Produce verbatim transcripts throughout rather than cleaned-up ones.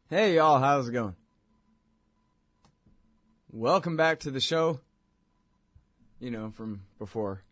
Hey y'all, how's it going? Welcome back to the show. You know, from before.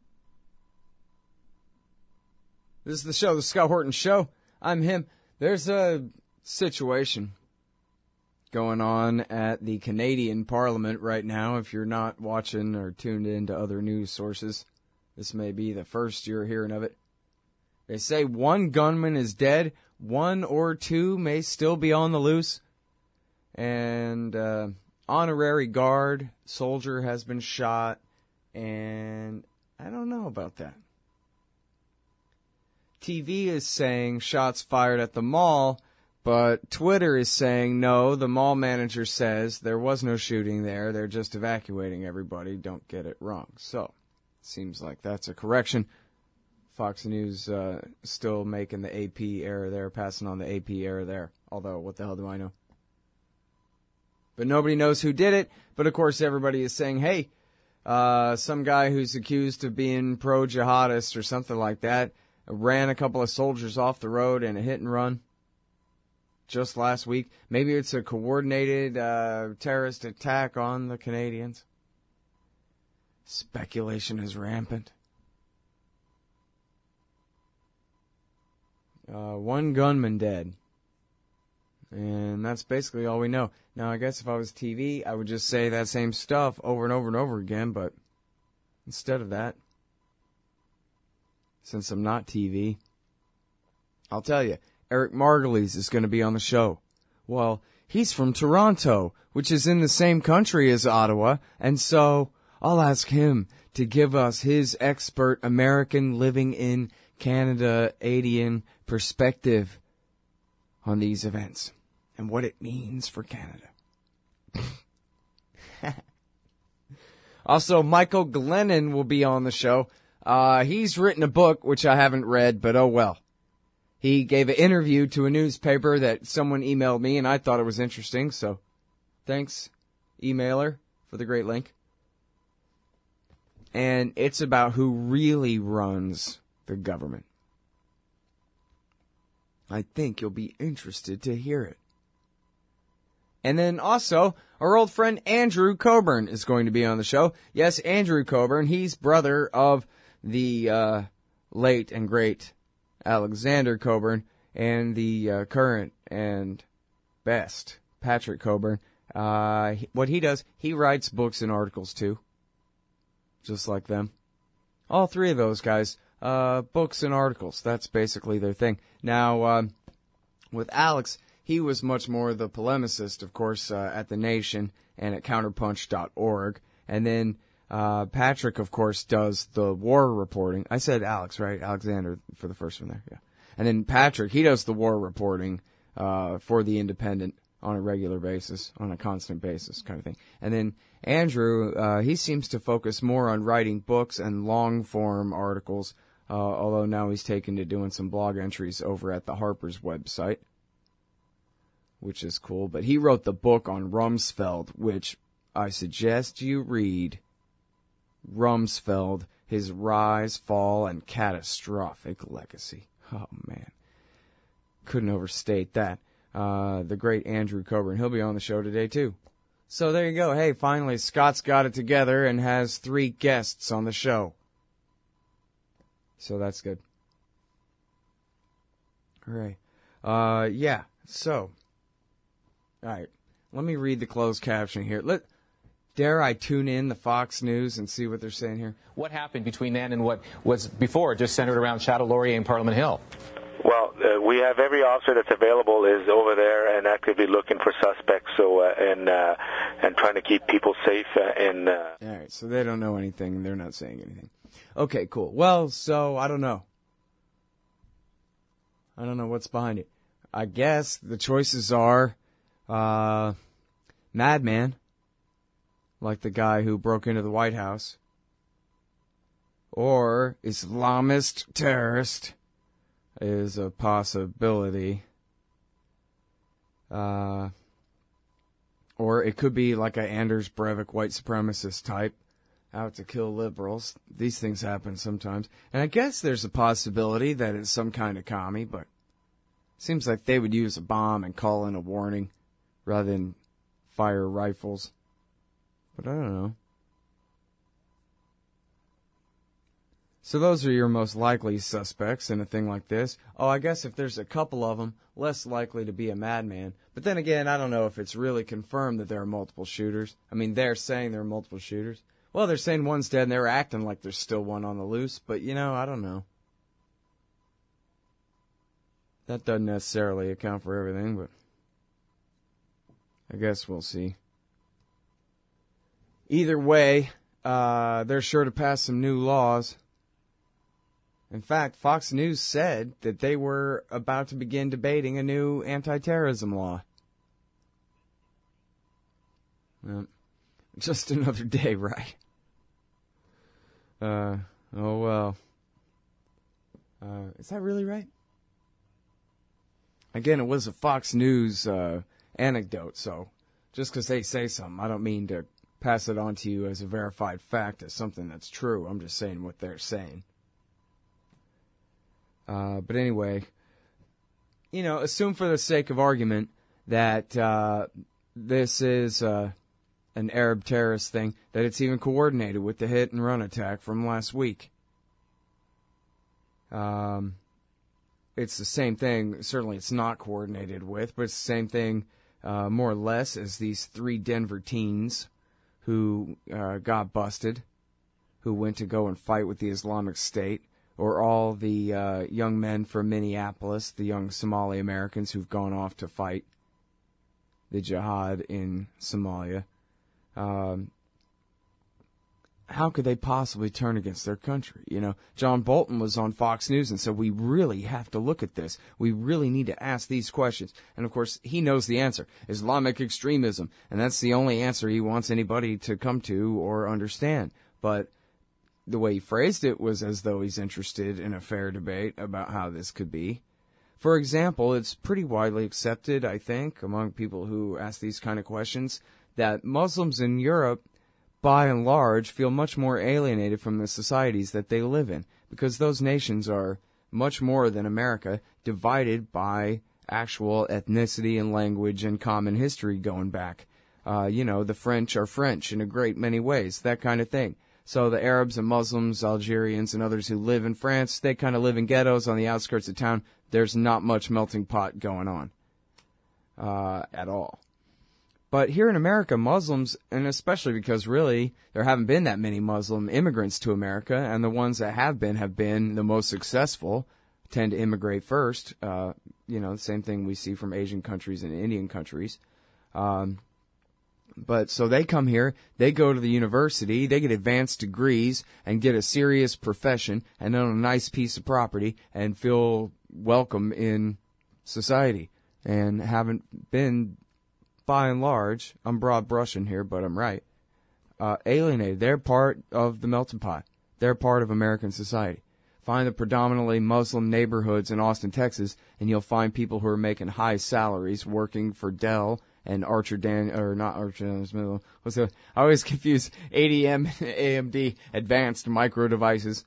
This is the show, the Scott Horton Show. I'm him. There's a situation going on at the Canadian Parliament right now. If you're not watching or tuned in to other news sources, this may be the first you're hearing of it. They say one gunman is dead, one or two may still be on the loose, and uh, honorary guard soldier has been shot, and I don't know about that. T V is saying shots fired at the mall, but Twitter is saying no, the mall manager says there was no shooting there, they're just evacuating everybody, don't get it wrong. So, seems like that's a correction. Fox News uh, still making the A P error there, passing on the A P error there. Although, what the hell do I know? But nobody knows who did it. But, of course, everybody is saying, hey, uh, some guy who's accused of being pro-jihadist or something like that ran a couple of soldiers off the road in a hit and run just last week. Maybe it's a coordinated uh, terrorist attack on the Canadians. Speculation is rampant. Uh, one gunman dead. And that's basically all we know. Now, I guess if I was T V, I would just say that same stuff over and over and over again, but instead of that, since I'm not T V, I'll tell you, Eric Margulies is going to be on the show. Well, he's from Toronto, which is in the same country as Ottawa, and so I'll ask him to give us his expert American living in Canada Adian perspective on these events and what it means for Canada. Also, Michael Glennon will be on the show. Uh, he's written a book, which I haven't read, but oh well. He gave an interview to a newspaper that someone emailed me, and I thought it was interesting, so thanks, emailer, for the great link. And it's about who really runs the government. I think you'll be interested to hear it. And then also, our old friend Andrew Coburn is going to be on the show. Yes, Andrew Coburn. He's brother of the uh, late and great Alexander Coburn and the uh, current and best Patrick Coburn. Uh, what he does, he writes books and articles too. Just like them. All three of those guys, uh, books and articles. That's basically their thing. Now, um, with Alex, he was much more the polemicist, of course, uh, at The Nation and at counterpunch dot org. And then uh, Patrick, of course, does the war reporting. I said Alex, right? Alexander for the first one there, yeah. And then Patrick, he does the war reporting uh, for The Independent on a regular basis, on a constant basis kind of thing. And then Andrew, uh, he seems to focus more on writing books and long-form articles, uh, although now he's taken to doing some blog entries over at the Harper's website, which is cool. But he wrote the book on Rumsfeld, which I suggest you read. Rumsfeld, His Rise, Fall, and Catastrophic Legacy. Oh, man. Couldn't overstate that. Uh, the great Andrew Coburn. He'll be on the show today, too. So there you go. Hey, finally, Scott's got it together and has three guests on the show. So that's good. All right. Uh, yeah, so. All right. Let me read the closed caption here. Let, dare I tune in the Fox News and see what they're saying here? What happened between then and what was before just centered around Chateau Laurier and Parliament Hill? Well, uh, we have every officer that's available is over there and actively looking for suspects, so uh, and uh, and trying to keep people safe. Uh, and uh... all right, so they don't know anything. They're not saying anything. Okay, cool. Well, so I don't know. I don't know what's behind it. I guess the choices are uh, madman, like the guy who broke into the White House, or Islamist terrorist. Is a possibility. Uh, or it could be like a Anders Breivik white supremacist type out to kill liberals. These things happen sometimes. And I guess there's a possibility that it's some kind of commie, but seems like they would use a bomb and call in a warning rather than fire rifles. But I don't know. So those are your most likely suspects in a thing like this. Oh, I guess if there's a couple of them, less likely to be a madman. But then again, I don't know if it's really confirmed that there are multiple shooters. I mean, they're saying there are multiple shooters. Well, they're saying one's dead and they're acting like there's still one on the loose. But, you know, I don't know. That doesn't necessarily account for everything, but I guess we'll see. Either way, uh, they're sure to pass some new laws. In fact, Fox News said that they were about to begin debating a new anti-terrorism law. Well, just another day, right? Uh, oh well. Uh, is that really right? Again, it was a Fox News uh, anecdote, so just because they say something, I don't mean to pass it on to you as a verified fact, as something that's true. I'm just saying what they're saying. Uh, but anyway, you know, assume for the sake of argument that uh, this is uh, an Arab terrorist thing, that it's even coordinated with the hit and run attack from last week. Um, it's the same thing. Certainly it's not coordinated with, but it's the same thing uh, more or less as these three Denver teens who uh, got busted, who went to go and fight with the Islamic State. Or all the uh, young men from Minneapolis, the young Somali Americans who've gone off to fight the jihad in Somalia. Um, how could they possibly turn against their country? You know, John Bolton was on Fox News and said, we really have to look at this. We really need to ask these questions. And, of course, he knows the answer. Islamic extremism. And that's the only answer he wants anybody to come to or understand. But the way he phrased it was as though he's interested in a fair debate about how this could be. For example, it's pretty widely accepted, I think, among people who ask these kind of questions, that Muslims in Europe, by and large, feel much more alienated from the societies that they live in, because those nations are much more than America, divided by actual ethnicity and language and common history going back. Uh, you know, the French are French in a great many ways, that kind of thing. So the Arabs and Muslims, Algerians, and others who live in France, they kind of live in ghettos on the outskirts of town. There's not much melting pot going on uh, at all. But here in America, Muslims, and especially because really there haven't been that many Muslim immigrants to America, and the ones that have been have been the most successful, tend to immigrate first. Uh, you know, the same thing we see from Asian countries and Indian countries. Um But so they come here, they go to the university, they get advanced degrees and get a serious profession and own a nice piece of property and feel welcome in society and haven't been, by and large, I'm broad brushing here, but I'm right, uh, alienated. They're part of the melting pot. They're part of American society. Find the predominantly Muslim neighborhoods in Austin, Texas, and you'll find people who are making high salaries working for Dell and Archer Dan, or not Archer Daniels Middle. What's the, I always confuse A D M, A M D, Advanced Micro Devices,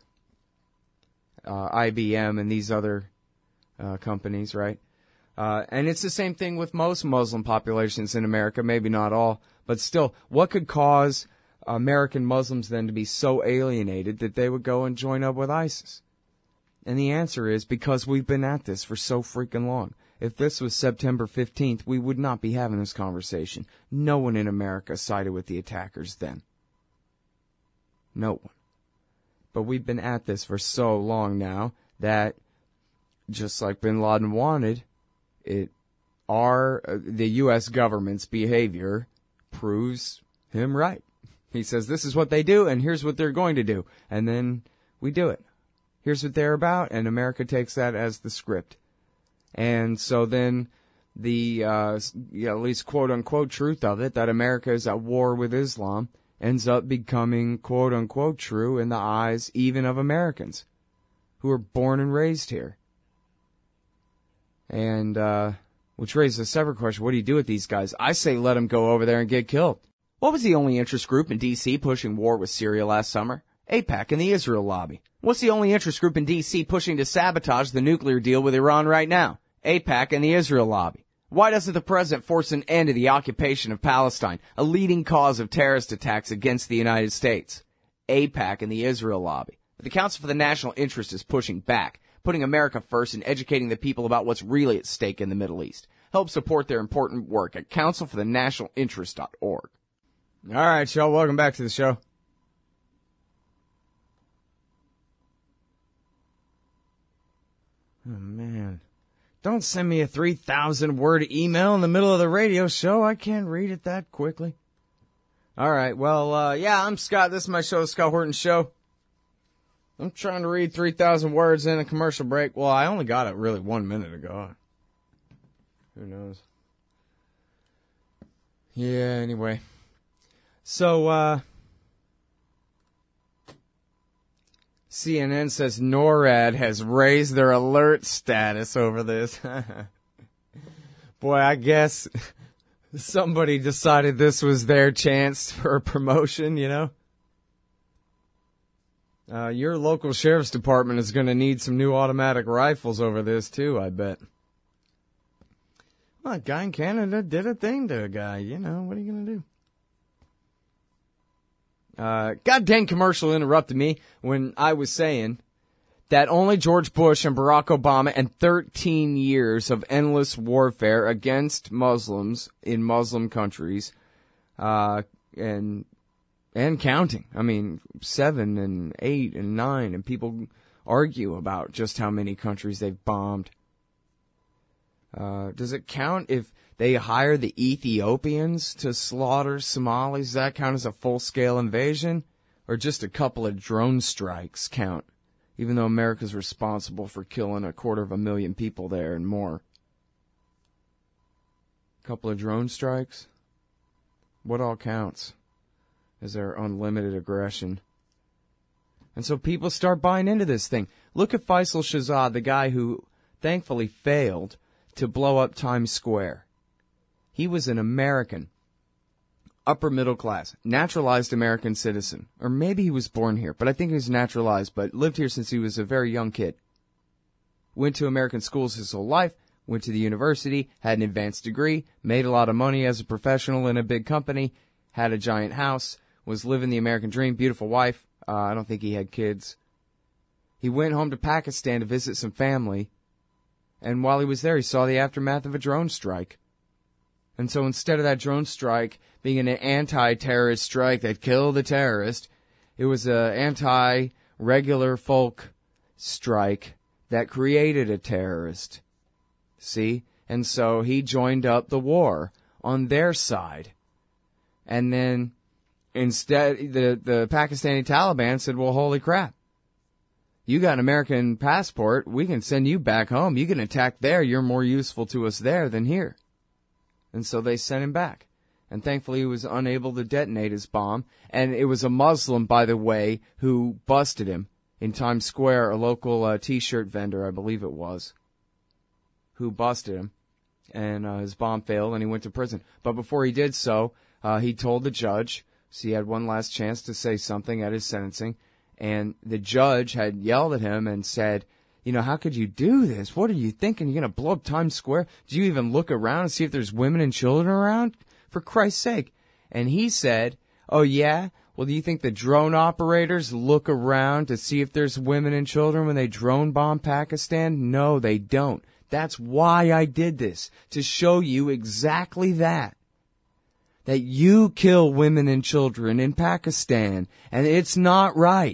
uh, I B M, and these other uh, companies, right? Uh, and it's the same thing with most Muslim populations in America, maybe not all, but still, what could cause American Muslims then to be so alienated that they would go and join up with ISIS? And the answer is because we've been at this for so freaking long. If this was September fifteenth, we would not be having this conversation. No one in America sided with the attackers then. No one. But we've been at this for so long now that, just like bin Laden wanted, it, our, uh, the U S government's behavior proves him right. He says, this is what they do, and here's what they're going to do. And then we do it. Here's what they're about, and America takes that as the script. And so then the, uh, you know, at least quote-unquote truth of it, that America is at war with Islam, ends up becoming quote-unquote true in the eyes even of Americans who are born and raised here. And, uh, which raises a separate question. What do you do with these guys? I say let them go over there and get killed. What was the only interest group in D C pushing war with Syria last summer? AIPAC and the Israel lobby. What's the only interest group in D C pushing to sabotage the nuclear deal with Iran right now? AIPAC and the Israel lobby. Why doesn't the president force an end to the occupation of Palestine, a leading cause of terrorist attacks against the United States? AIPAC and the Israel lobby. But the Council for the National Interest is pushing back, putting America first and educating the people about what's really at stake in the Middle East. Help support their important work at council for the national interest dot org. All right, y'all, welcome back to the show. Oh, man. Don't send me a three thousand word email in the middle of the radio show. I can't read it that quickly. All right, well, uh, yeah, I'm Scott. This is my show, The Scott Horton Show. I'm trying to read three thousand words in a commercial break. Well, I only got it really one minute ago. Who knows? Yeah, anyway. So, uh, C N N says NORAD has raised their alert status over this. Boy, I guess somebody decided this was their chance for a promotion, you know? Uh, your local sheriff's department is going to need some new automatic rifles over this, too, I bet. Well, a guy in Canada did a thing to a guy, you know, what are you going to do? Uh, God dang commercial interrupted me when I was saying that only George Bush and Barack Obama and thirteen years of endless warfare against Muslims in Muslim countries, uh, and, and counting. I mean, seven and eight and nine, and people argue about just how many countries they've bombed. Uh, does it count if they hire the Ethiopians to slaughter Somalis? Does that count as a full-scale invasion? Or just a couple of drone strikes count, even though America's responsible for killing a quarter of a million people there and more? A couple of drone strikes? What all counts? Is there unlimited aggression? And so people start buying into this thing. Look at Faisal Shahzad, the guy who thankfully failed to blow up Times Square. He was an American, upper middle class, naturalized American citizen. Or maybe he was born here, but I think he was naturalized, but lived here since he was a very young kid. Went to American schools his whole life, went to the university, had an advanced degree, made a lot of money as a professional in a big company, had a giant house, was living the American dream, beautiful wife. Uh, I don't think he had kids. He went home to Pakistan to visit some family. And while he was there, he saw the aftermath of a drone strike. And so instead of that drone strike being an anti-terrorist strike that killed the terrorist, it was an anti-regular folk strike that created a terrorist. See? And so he joined up the war on their side. And then instead, the, the Pakistani Taliban said, well, holy crap. You got an American passport, we can send you back home. You can attack there. You're more useful to us there than here. And so they sent him back. And thankfully he was unable to detonate his bomb. And it was a Muslim, by the way, who busted him in Times Square, a local uh, T-shirt vendor, I believe it was, who busted him. And uh, his bomb failed and he went to prison. But before he did so, uh, he told the judge, so he had one last chance to say something at his sentencing. And the judge had yelled at him and said, you know, how could you do this? What are you thinking? You're going to blow up Times Square? Do you even look around and see if there's women and children around? For Christ's sake. And he said, oh, yeah? Well, do you think the drone operators look around to see if there's women and children when they drone bomb Pakistan? No, they don't. That's why I did this, to show you exactly that. That you kill women and children in Pakistan, and it's not right.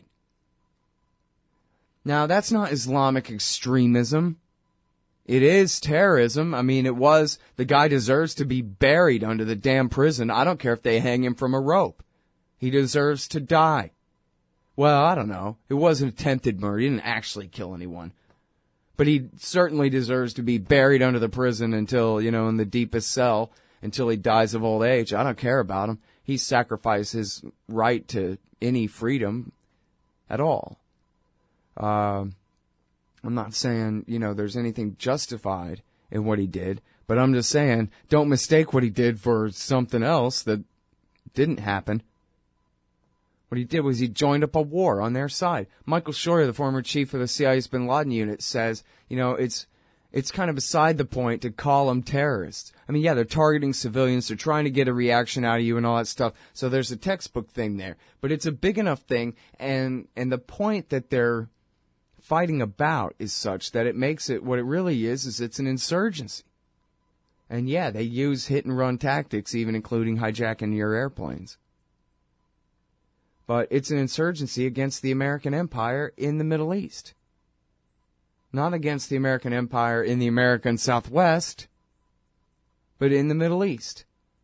Now, that's not Islamic extremism. It is terrorism. I mean, it was, the guy deserves to be buried under the damn prison. I don't care if they hang him from a rope. He deserves to die. Well, I don't know. It wasn't attempted murder. He didn't actually kill anyone. But he certainly deserves to be buried under the prison until, you know, in the deepest cell, until he dies of old age. I don't care about him. He sacrificed his right to any freedom at all. Uh, I'm not saying, you know, there's anything justified in what he did, but I'm just saying, don't mistake what he did for something else that didn't happen. What he did was he joined up a war on their side. Michael Scheuer, the former chief of the C I A's bin Laden unit, says, you know, it's it's kind of beside the point to call them terrorists. I mean, yeah, they're targeting civilians. They're trying to get a reaction out of you and all that stuff. So there's a textbook thing there. But it's a big enough thing, and and the point that they're fighting about is such that it makes it what it really is, is it's an insurgency. And yeah, they use hit-and-run tactics, even including hijacking your airplanes. But it's an insurgency against the American empire in the Middle East. Not against the American empire in the American Southwest, but in the Middle East.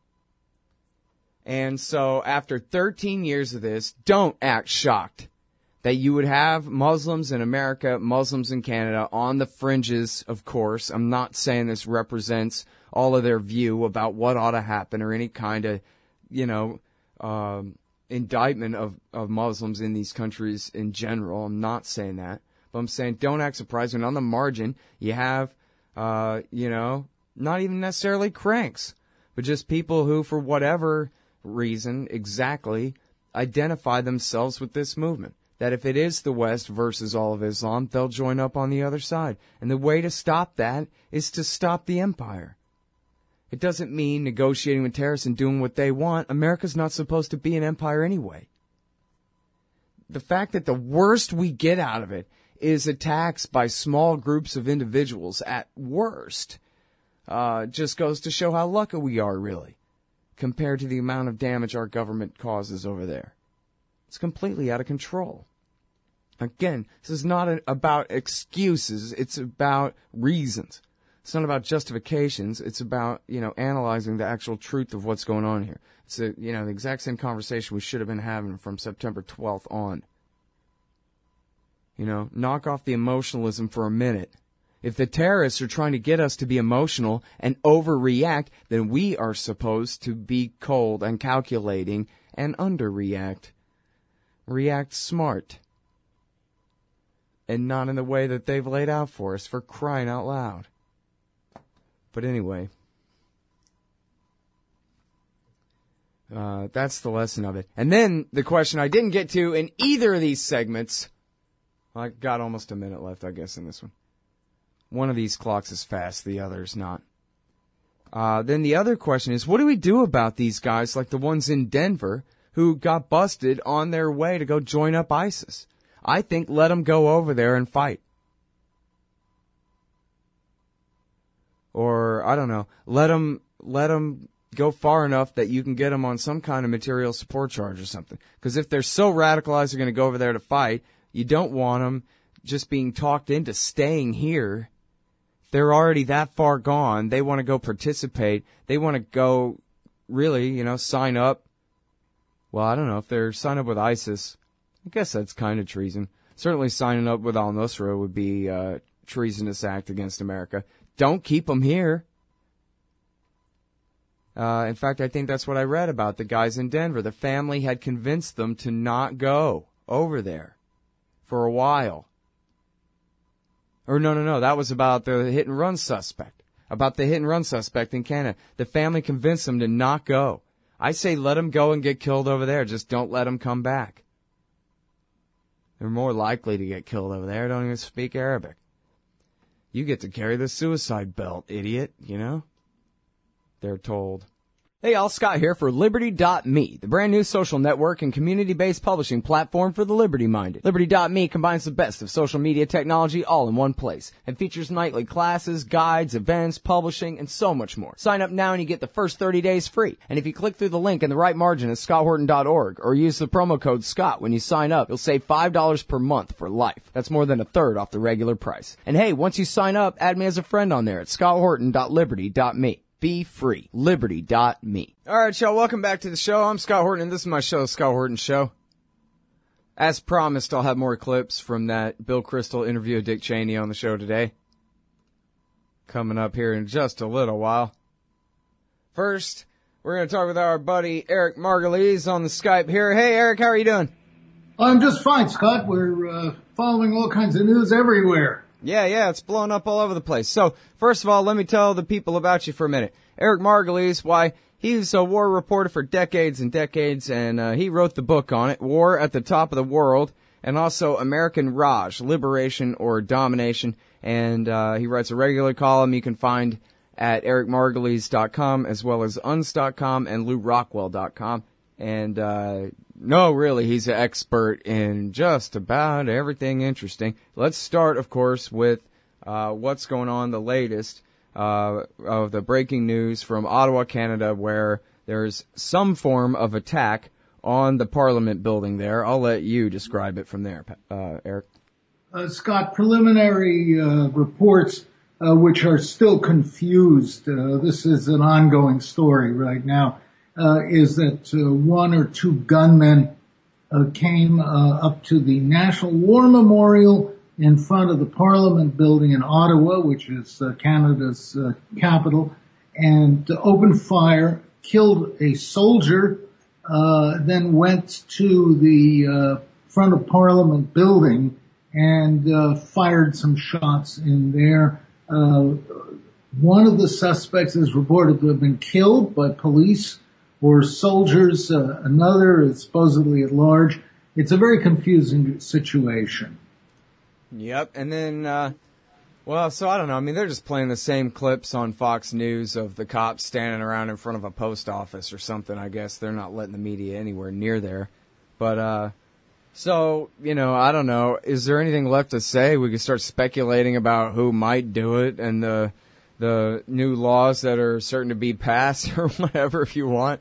And so after thirteen years of this, don't act shocked that you would have Muslims in America, Muslims in Canada, on the fringes, of course. I'm not saying this represents all of their view about what ought to happen or any kind of, you know, um, indictment of, of Muslims in these countries in general. I'm not saying that. But I'm saying don't act surprised when on the margin you have, uh, you know, not even necessarily cranks, but just people who, for whatever reason exactly, identify themselves with this movement. That if it is the West versus all of Islam, they'll join up on the other side. And the way to stop that is to stop the empire. It doesn't mean negotiating with terrorists and doing what they want. America's not supposed to be an empire anyway. The fact that the worst we get out of it is attacks by small groups of individuals at worst uh, just goes to show how lucky we are, really, compared to the amount of damage our government causes over there. It's completely out of control. Again, this is not a, about excuses. It's about reasons. It's not about justifications. It's about, you know, analyzing the actual truth of what's going on here. It's a, you know, the exact same conversation we should have been having from September twelfth on. You know, knock off the emotionalism for a minute. If the terrorists are trying to get us to be emotional and overreact, then we are supposed to be cold and calculating and underreact. React smart. And not in the way that they've laid out for us, for crying out loud. But anyway, uh, that's the lesson of it. And then the question I didn't get to in either of these segments, I got almost a minute left, I guess, in this one. One of these clocks is fast, the other is not. Uh, then the other question is, what do we do about these guys like the ones in Denver who got busted on their way to go join up ISIS? I think let them go over there and fight. Or, I don't know, let them, let them go far enough that you can get them on some kind of material support charge or something. Because if they're so radicalized they're going to go over there to fight, you don't want them just being talked into staying here. They're already that far gone. They want to go participate. They want to go, really, you know, sign up. Well, I don't know, if they're sign up with ISIS, I guess that's kind of treason. Certainly signing up with al-Nusra would be a treasonous act against America. Don't keep them here. Uh, in fact, I think that's what I read about the guys in Denver. The family had convinced them to not go over there for a while. Or no, no, no, that was about the hit-and-run suspect. About the hit-and-run suspect in Canada. The family convinced them to not go. I say let them go and get killed over there. Just don't let them come back. They're more likely to get killed over there. Don't even speak Arabic. You get to carry the suicide belt, idiot, you know? They're told. Hey, y'all, Scott here for Liberty dot me, the brand new social network and community-based publishing platform for the Liberty-minded. Liberty dot me combines the best of social media technology all in one place and features nightly classes, guides, events, publishing, and so much more. Sign up now and you get the first thirty days free. And if you click through the link in the right margin at scott horton dot org or use the promo code SCOTT when you sign up, you'll save five dollars per month for life. That's more than a third off the regular price. And hey, once you sign up, add me as a friend on there at scott horton dot liberty dot me. Be free. Liberty dot me. All right, y'all, welcome back to the show. I'm Scott Horton, and this is my show, The Scott Horton Show. As promised, I'll have more clips from that Bill Kristol interview of Dick Cheney on the show today. Coming up here in just a little while. First, we're going to talk with our buddy Eric Margulies on the Skype here. Hey, Eric, how are you doing? I'm just fine, Scott. We're uh, following all kinds of news everywhere. Yeah, yeah, it's blown up all over the place. So, first of all, let me tell the people about you for a minute. Eric Margulies, why, he's a war reporter for decades and decades, and uh, he wrote the book on it, War at the Top of the World. and also American Raj, Liberation or Domination. And uh, he writes a regular column you can find at eric margulies dot com as well as U N S dot com and lou rockwell dot com. And uh, no, really, he's an expert in just about everything interesting. Let's start, of course, with uh, what's going on, the latest uh, of the breaking news from Ottawa, Canada, where there's some form of attack on the Parliament building there. I'll let you describe it from there, uh, Eric. Uh, Scott, preliminary uh, reports, uh, which are still confused, uh, this is an ongoing story right now, uh, is that uh, one or two gunmen uh, came uh, up to the National War Memorial in front of the Parliament building in Ottawa, which is uh, Canada's uh, capital, and uh, opened fire, killed a soldier, uh, then went to the uh, front of Parliament building and uh, fired some shots in there. Uh, one of the suspects is reported to have been killed by police or soldiers. Uh, another is supposedly at large. It's a very confusing situation. Yep, and then, uh, well, so I don't know. I mean, they're just playing the same clips on Fox News of the cops standing around in front of a post office or something, I guess. They're not letting the media anywhere near there. But, uh, so, you know, I don't know. Is there anything left to say? We could start speculating about who might do it and the the new laws that are certain to be passed or whatever, if you want.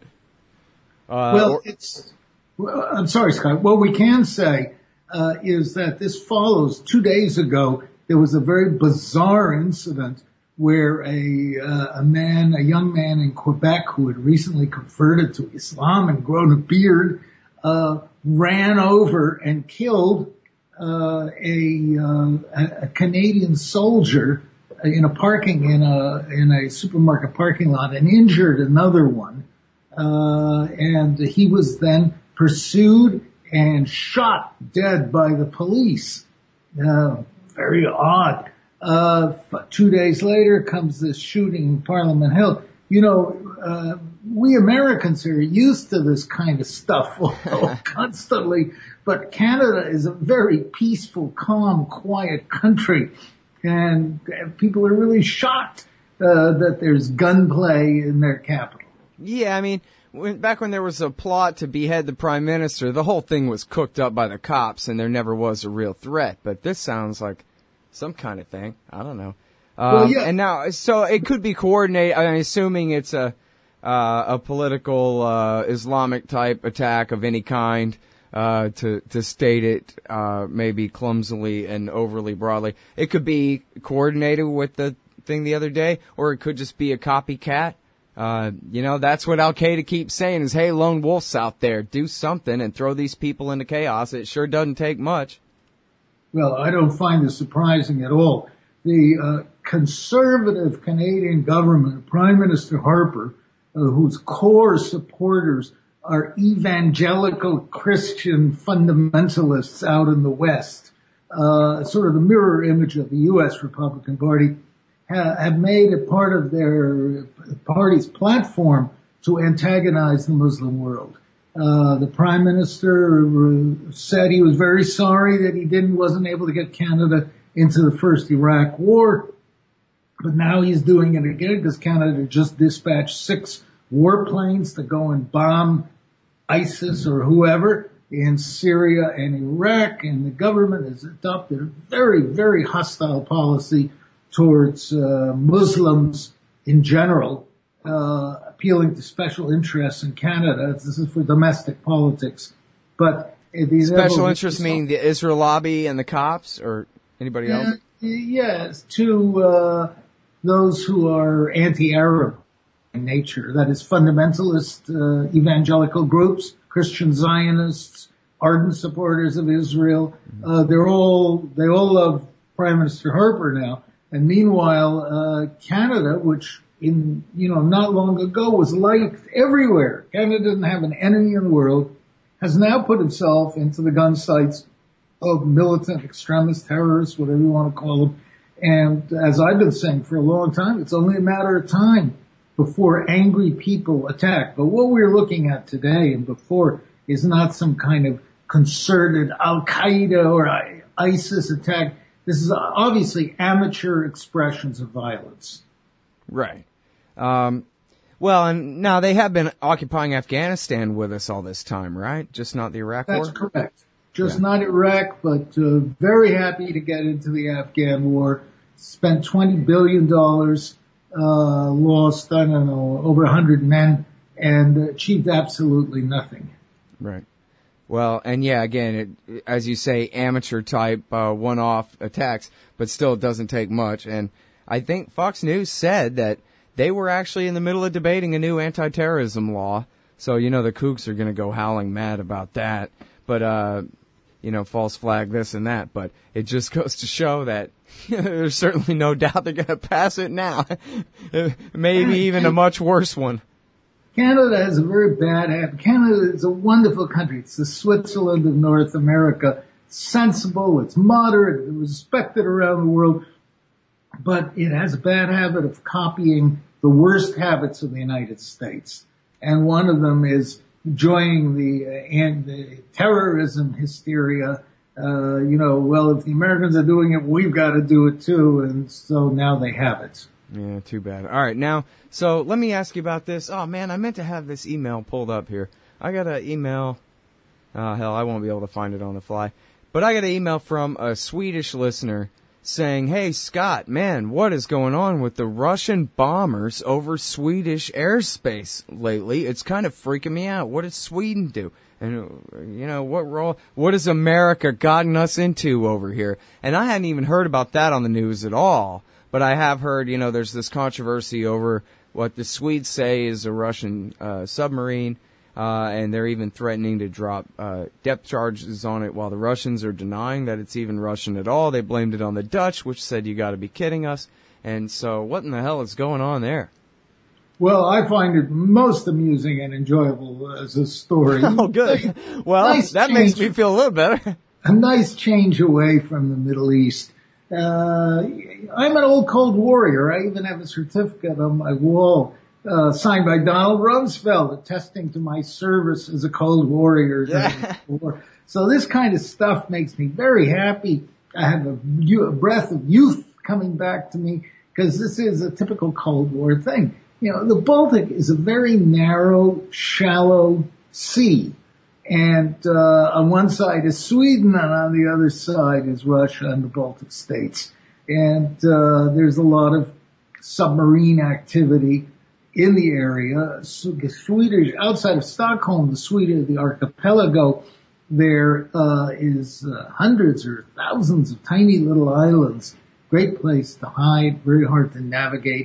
Uh, well, or- it's. Well, I'm sorry, Scott. What we can say uh, is that this follows. Two days ago, there was a very bizarre incident where a uh, a man, a young man in Quebec who had recently converted to Islam and grown a beard, uh, ran over and killed uh, a, uh, a Canadian soldier in a parking in a in a supermarket parking lot, and injured another one. Uh, and he was then pursued and shot dead by the police. Uh, very odd. Uh, two days later comes this shooting in Parliament Hill. You know, uh, we Americans are used to this kind of stuff constantly, but Canada is a very peaceful, calm, quiet country, and people are really shocked uh, that there's gunplay in their capital. Yeah, I mean, when, back when there was a plot to behead the prime minister, the whole thing was cooked up by the cops, and there never was a real threat. But this sounds like some kind of thing. I don't know. Um, well, yeah. And now, so it could be coordinated. I'm assuming it's a uh, a political uh, Islamic type attack of any kind. Uh, to to state it uh, maybe clumsily and overly broadly, it could be coordinated with the thing the other day, or it could just be a copycat. Uh, you know, that's what Al Qaeda keeps saying is, hey, lone wolves out there, do something and throw these people into chaos. It sure doesn't take much. Well, I don't find this surprising at all. The uh, conservative Canadian government, Prime Minister Harper, uh, whose core supporters are evangelical Christian fundamentalists out in the West, uh, sort of the mirror image of the U S Republican Party, ha- have made it part of their party's platform to antagonize the Muslim world. Uh, the Prime Minister said he was very sorry that he didn't, wasn't able to get Canada into the first Iraq war, but now he's doing it again because Canada just dispatched six warplanes to go and bomb ISIS or whoever in Syria and Iraq, and the government has adopted a very, very hostile policy towards uh, Muslims in general, uh, appealing to special interests in Canada. This is for domestic politics. But uh, these special interests meaning the Israel lobby and the cops, or anybody else? Uh, yes, to uh, those who are anti-Arab in nature, that is fundamentalist uh, evangelical groups, Christian Zionists, ardent supporters of Israel. Uh, they're all, they all love Prime Minister Harper now. And meanwhile, uh, Canada, which in, you know, not long ago was liked everywhere. Canada didn't have an enemy in the world, has now put itself into the gun sights of militant extremist terrorists, whatever you want to call them. And as I've been saying for a long time, it's only a matter of time before angry people attack. But what we're looking at today and before is not some kind of concerted Al-Qaeda or ISIS attack. This is obviously amateur expressions of violence. Right. Um, well, and now they have been occupying Afghanistan with us all this time, right? Just not the Iraq That's war? That's correct. Just yeah. not Iraq, but uh, very happy to get into the Afghan war. Spent twenty billion dollars, uh, lost, I don't know, over one hundred men, and achieved absolutely nothing. Right. Well, and yeah, again, it, as you say, amateur type, uh, one-off attacks, but still it doesn't take much. And I think Fox News said that they were actually in the middle of debating a new anti-terrorism law. So, you know, the kooks are going to go howling mad about that. But, uh, you know, false flag this and that. But it just goes to show that there's certainly no doubt they're going to pass it now. Maybe even a much worse one. Canada has a very bad habit. Canada is a wonderful country. It's the Switzerland of North America. It's sensible, it's moderate, it's respected around the world, but it has a bad habit of copying the worst habits of the United States. And one of them is enjoying the, uh, and the terrorism hysteria. Uh, you know, well, if the Americans are doing it, we've got to do it too. And so now they have it. Yeah, too bad. All right, now, so let me ask you about this. Oh, man, I meant to have this email pulled up here. I got an email. Oh, hell, I won't be able to find it on the fly. But I got an email from a Swedish listener saying, hey, Scott, man, what is going on with the Russian bombers over Swedish airspace lately? It's kind of freaking me out. What does Sweden do? And, you know, what role, what has America gotten us into over here? And I hadn't even heard about that on the news at all. But I have heard, you know, there's this controversy over what the Swedes say is a Russian uh, submarine, uh, and they're even threatening to drop uh, depth charges on it while the Russians are denying that it's even Russian at all. They blamed it on the Dutch, which said, you got to be kidding us. And so what in the hell is going on there? Well, I find it most amusing and enjoyable as a story. Oh, good. Well, nice that change. Makes me feel a little better. A nice change away from the Middle East. Uh, I'm an old Cold Warrior. I even have a certificate on my wall, uh, signed by Donald Rumsfeld, attesting to my service as a Cold Warrior. Yeah. So this kind of stuff makes me very happy. I have a, a breath of youth coming back to me because this is a typical Cold War thing. You know, the Baltic is a very narrow, shallow sea. And uh on one side is Sweden, and on the other side is Russia and the Baltic states. And uh there's a lot of submarine activity in the area. So the Swedish, outside of Stockholm, the Sweden, the archipelago, there uh is uh, hundreds or thousands of tiny little islands. Great place to hide, very hard to navigate.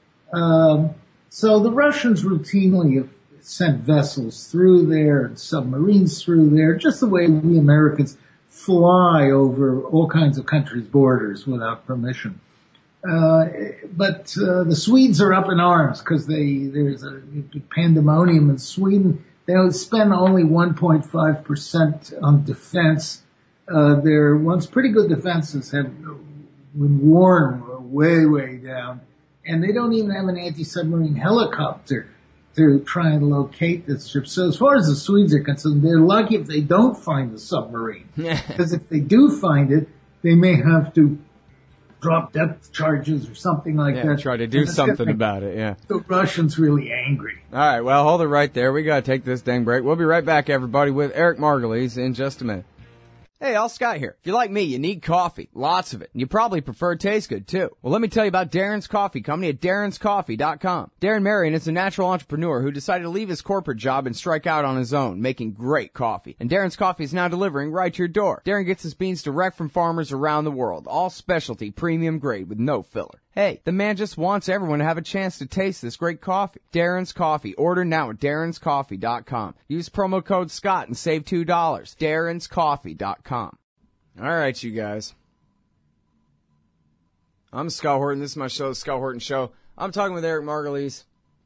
Um so the Russians routinely have sent vessels through there and submarines through there, just the way we Americans fly over all kinds of countries' borders without permission. Uh, but uh, the Swedes are up in arms because they there's a pandemonium in Sweden. They spend only one point five percent on defense. Uh, their once pretty good defenses have been worn way, way down. And they don't even have an anti-submarine helicopter to try and locate this ship. So as far as the Swedes are concerned, they're lucky if they don't find the submarine. Because if they do find it, they may have to drop depth charges or something like yeah, that. Try to do something about it, yeah. The Russians really angry. All right, well, hold it right there. We got to take this dang break. We'll be right back, everybody, with Eric Margulies in just a minute. Hey, all Scott here. If you're like me, you need coffee. Lots of it. And you probably prefer it taste good, too. Well, let me tell you about Darren's Coffee Company at darrens coffee dot com. Darren Marion is a natural entrepreneur who decided to leave his corporate job and strike out on his own, making great coffee. And Darren's Coffee is now delivering right to your door. Darren gets his beans direct from farmers around the world. All specialty, premium grade with no filler. Hey, the man just wants everyone to have a chance to taste this great coffee. Darren's Coffee. Order now at darrens coffee dot com. Use promo code Scott and save two dollars. darrens coffee dot com. All right, you guys. I'm Scott Horton. This is my show, The Scott Horton Show. I'm talking with Eric Margulies.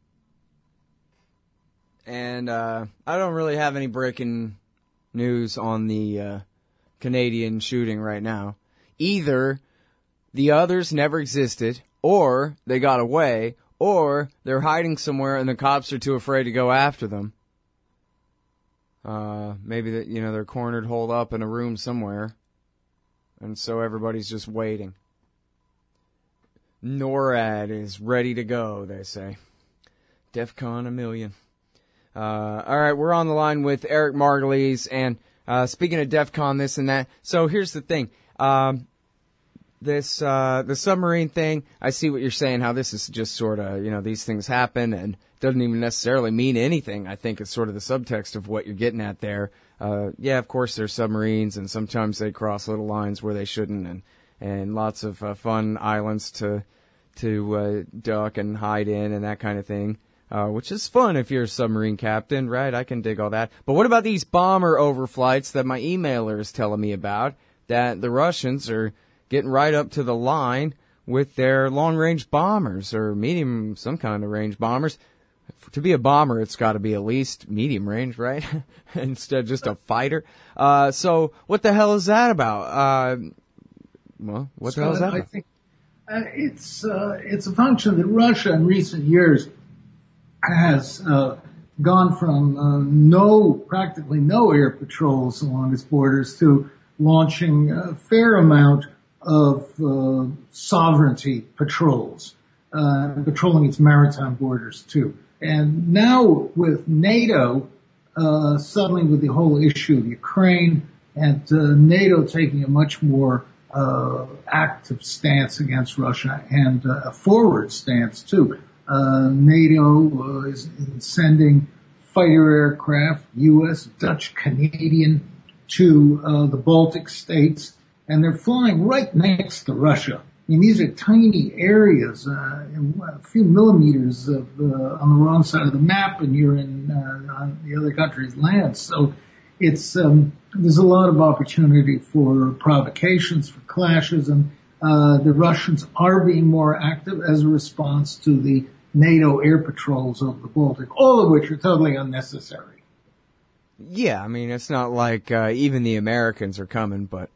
And uh, I don't really have any breaking news on the uh, Canadian shooting right now. Either the others never existed, or they got away, or they're hiding somewhere and the cops are too afraid to go after them. Uh, maybe that, you know, they're cornered, holed up in a room somewhere. And so everybody's just waiting. NORAD is ready to go, they say. DEFCON a million. Uh, all right, we're on the line with Eric Margulies, and uh, speaking of DEFCON, this and that. So here's the thing. Um, this uh, the submarine thing, I see what you're saying, how this is just sort of, you know, these things happen and doesn't even necessarily mean anything. I think it's sort of the subtext of what you're getting at there. Uh, yeah, of course, there's submarines, and sometimes they cross little lines where they shouldn't, and and lots of uh, fun islands to to uh, duck and hide in and that kind of thing, uh, which is fun if you're a submarine captain, right? I can dig all that. But what about these bomber overflights that my emailer is telling me about, that the Russians are getting right up to the line with their long-range bombers or medium, some kind of range bombers? To be a bomber, it's got to be at least medium range, right? Instead of just a fighter. Uh, so what the hell is that about? Uh, well, what the hell is that about? I think uh, it's uh, it's a function that Russia in recent years has uh, gone from uh, no, practically no air patrols along its borders to launching a fair amount of uh, sovereignty patrols, uh, patrolling its maritime borders too. And now with NATO, uh, suddenly with the whole issue of Ukraine and uh, NATO taking a much more uh, active stance against Russia and uh, a forward stance too. Uh, NATO uh, is sending fighter aircraft, U S, Dutch, Canadian, to uh, the Baltic states, and they're flying right next to Russia. I mean, these are tiny areas, uh, a few millimeters of, uh, on the wrong side of the map, and you're in uh, on the other country's land. So it's um, there's a lot of opportunity for provocations, for clashes, and uh, the Russians are being more active as a response to the NATO air patrols of the Baltic, all of which are totally unnecessary. Yeah, I mean, it's not like uh, even the Americans are coming, but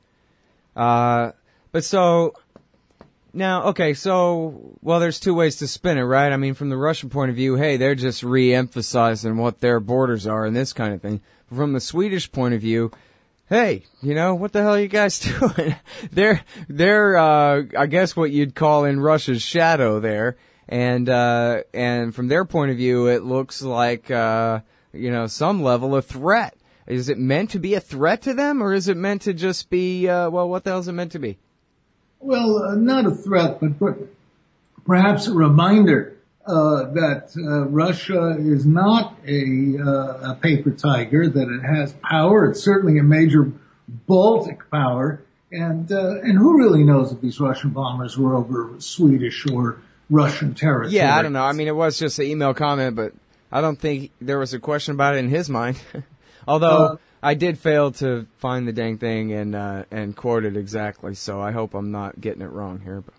uh, but so. Now, okay, so, well, there's two ways to spin it, right? I mean, from the Russian point of view, hey, they're just re-emphasizing what their borders are and this kind of thing. From the Swedish point of view, hey, you know, what the hell are you guys doing? they're, they're, uh, I guess what you'd call in Russia's shadow there. And, uh, and from their point of view, it looks like, uh, you know, some level of threat. Is it meant to be a threat to them, or is it meant to just be, uh, well, what the hell is it meant to be? Well, uh, not a threat, but perhaps a reminder uh, that uh, Russia is not a, uh, a paper tiger, that it has power. It's certainly a major Baltic power. And uh, and who really knows if these Russian bombers were over Swedish or Russian territory? Yeah, I don't know. I mean, it was just an email comment, but I don't think there was a question about it in his mind. Although... Uh, I did fail to find the dang thing and uh, and quote it exactly, so I hope I'm not getting it wrong here. But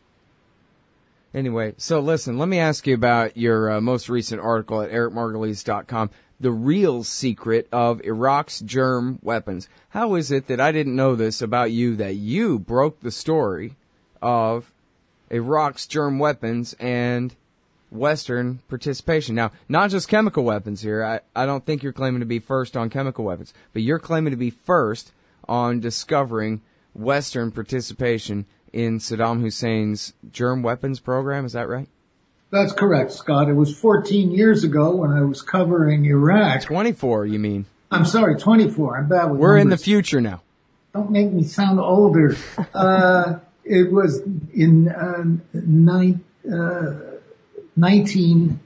anyway, so listen, let me ask you about your uh, most recent article at eric margulies dot com, The Real Secret of Iraq's Germ Weapons. How is it that I didn't know this about you, that you broke the story of Iraq's germ weapons and Western participation? Now, not just chemical weapons here. I, I don't think you're claiming to be first on chemical weapons, but you're claiming to be first on discovering Western participation in Saddam Hussein's germ weapons program. Is that right? That's correct, Scott. It was fourteen years ago when I was covering Iraq. twenty-four, you mean? I'm sorry, twenty-four. I'm bad with We're numbers. in the future now. Don't make me sound older. uh, it was in uh, nine, uh, nineteen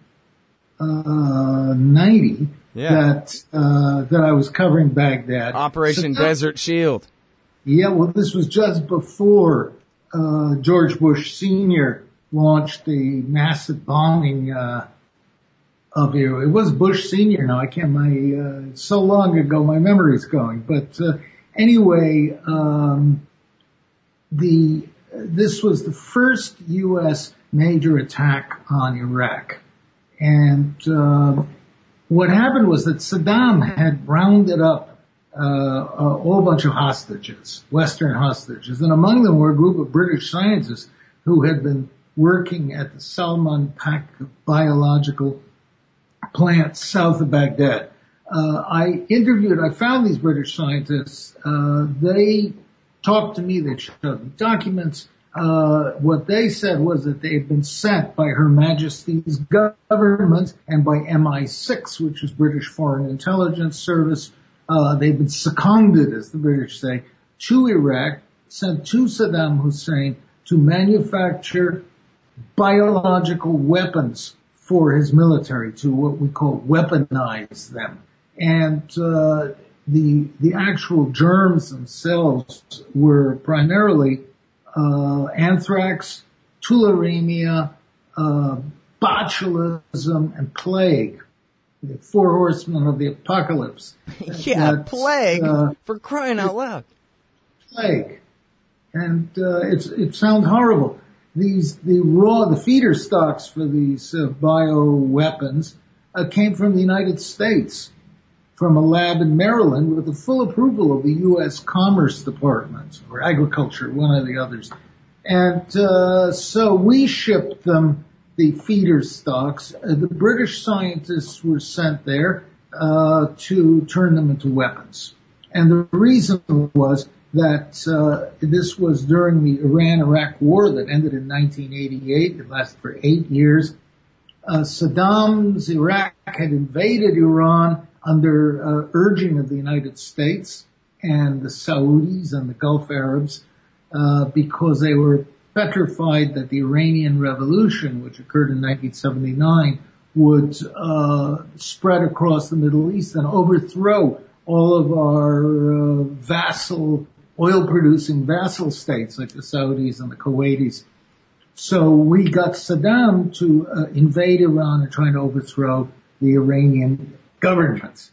ninety yeah. that uh, that I was covering Baghdad. Operation so, Desert Shield. Yeah, well, this was just before uh, George Bush Senior launched the massive bombing uh, of Iraq. It was Bush Senior now. I can't. My uh, so long ago, my memory's going. But uh, anyway, um, the this was the first U S major attack on Iraq. And uh, what happened was that Saddam had rounded up uh, a whole bunch of hostages, Western hostages, and among them were a group of British scientists who had been working at the Salman Pak biological plant south of Baghdad. Uh, I interviewed, I found these British scientists. Uh, they talked to me, they showed me documents. Uh, what they said was that they had been sent by Her Majesty's government and by M I six, which is British Foreign Intelligence Service. Uh, they've been seconded, as the British say, to Iraq, sent to Saddam Hussein to manufacture biological weapons for his military, to what we call weaponize them. And uh, the the actual germs themselves were primarily uh, anthrax, tularemia, uh, botulism, and plague. The four horsemen of the apocalypse. yeah, That's, plague, uh, for crying out loud. Plague. And uh, it's it sounds horrible. These the raw the feeder stocks for these uh, bio weapons uh, came from the United States, from a lab in Maryland with the full approval of the U S Commerce Department or Agriculture, one of the others. And uh, so we shipped them the feeder stocks. Uh, the British scientists were sent there uh, to turn them into weapons. And the reason was that uh, this was during the Iran-Iraq war that ended in nineteen eighty-eight. It lasted for eight years. Uh, Saddam's Iraq had invaded Iran under uh, urging of the United States and the Saudis and the Gulf Arabs uh, because they were petrified that the Iranian Revolution, which occurred in nineteen seventy-nine, would uh, spread across the Middle East and overthrow all of our uh, vassal, oil-producing vassal states like the Saudis and the Kuwaitis. So we got Saddam to uh, invade Iran and try to overthrow the Iranian government,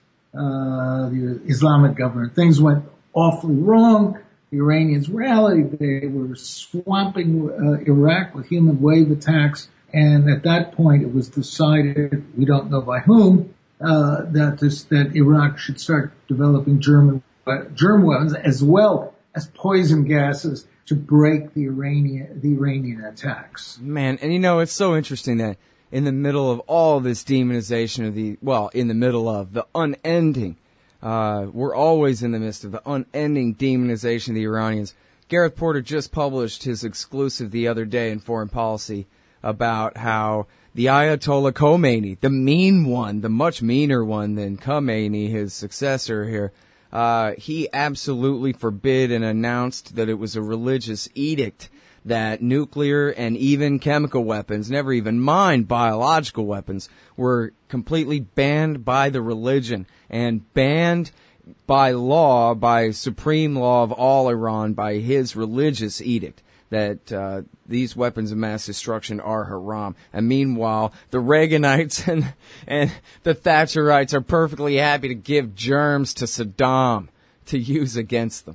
uh, the Islamic government. Things went awfully wrong. The Iranians rallied. They were swamping uh, Iraq with human wave attacks. And at that point, it was decided, we don't know by whom, uh, that this, that Iraq should start developing German uh, germ weapons as well as poison gases to break the Iranian the Iranian attacks. Man, and you know, it's so interesting that in the middle of all this demonization of the, well, in the middle of the unending, uh, we're always in the midst of the unending demonization of the Iranians. Gareth Porter just published his exclusive the other day in Foreign Policy about how the Ayatollah Khomeini, the mean one, the much meaner one than Khomeini, his successor here, uh, he absolutely forbid and announced that it was a religious edict that nuclear and even chemical weapons, never even mind biological weapons, were completely banned by the religion and banned by law, by supreme law of all Iran, by his religious edict, that uh, these weapons of mass destruction are haram. And meanwhile, the Reaganites and, and the Thatcherites are perfectly happy to give germs to Saddam to use against them.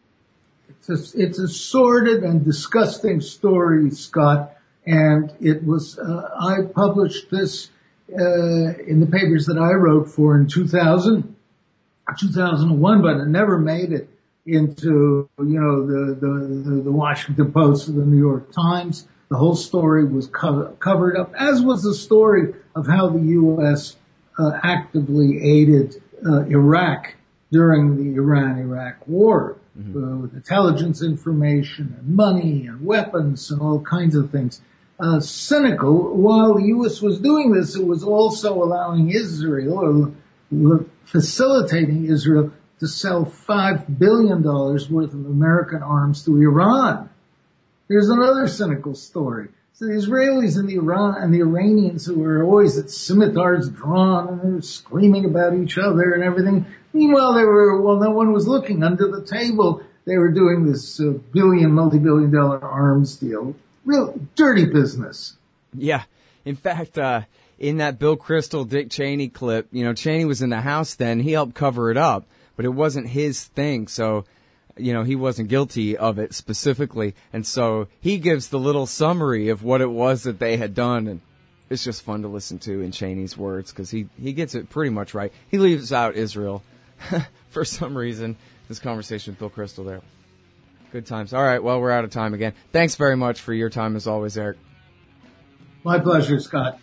It's a, it's a sordid and disgusting story, Scott, and it was, uh, I published this uh, in the papers that I wrote for in two thousand, two thousand one, but it never made it into, you know, the, the, the Washington Post or the New York Times. The whole story was co- covered up, as was the story of how the U S uh, actively aided uh, Iraq during the Iran-Iraq war. Mm-hmm. Uh, with intelligence information and money and weapons and all kinds of things. Uh, cynical, while the U S was doing this, it was also allowing Israel, or facilitating Israel, to sell five billion dollars worth of American arms to Iran. There's another cynical story. So the Israelis and the Iran and the Iranians, who were always at scimitars drawn and they were screaming about each other and everything. Meanwhile, they were, well, no one was looking under the table. They were doing this uh, billion, multi-billion dollar arms deal. Real dirty business. Yeah. In fact, uh, in that Bill Kristol, Dick Cheney clip, you know, Cheney was in the House then. He helped cover it up, but it wasn't his thing. So, you know, he wasn't guilty of it specifically. And so he gives the little summary of what it was that they had done. And it's just fun to listen to in Cheney's words because he, he gets it pretty much right. He leaves out Israel for some reason. This conversation with Bill Kristol there. Good times. All right, well, we're out of time again. Thanks very much for your time as always, Eric. My pleasure, Scott.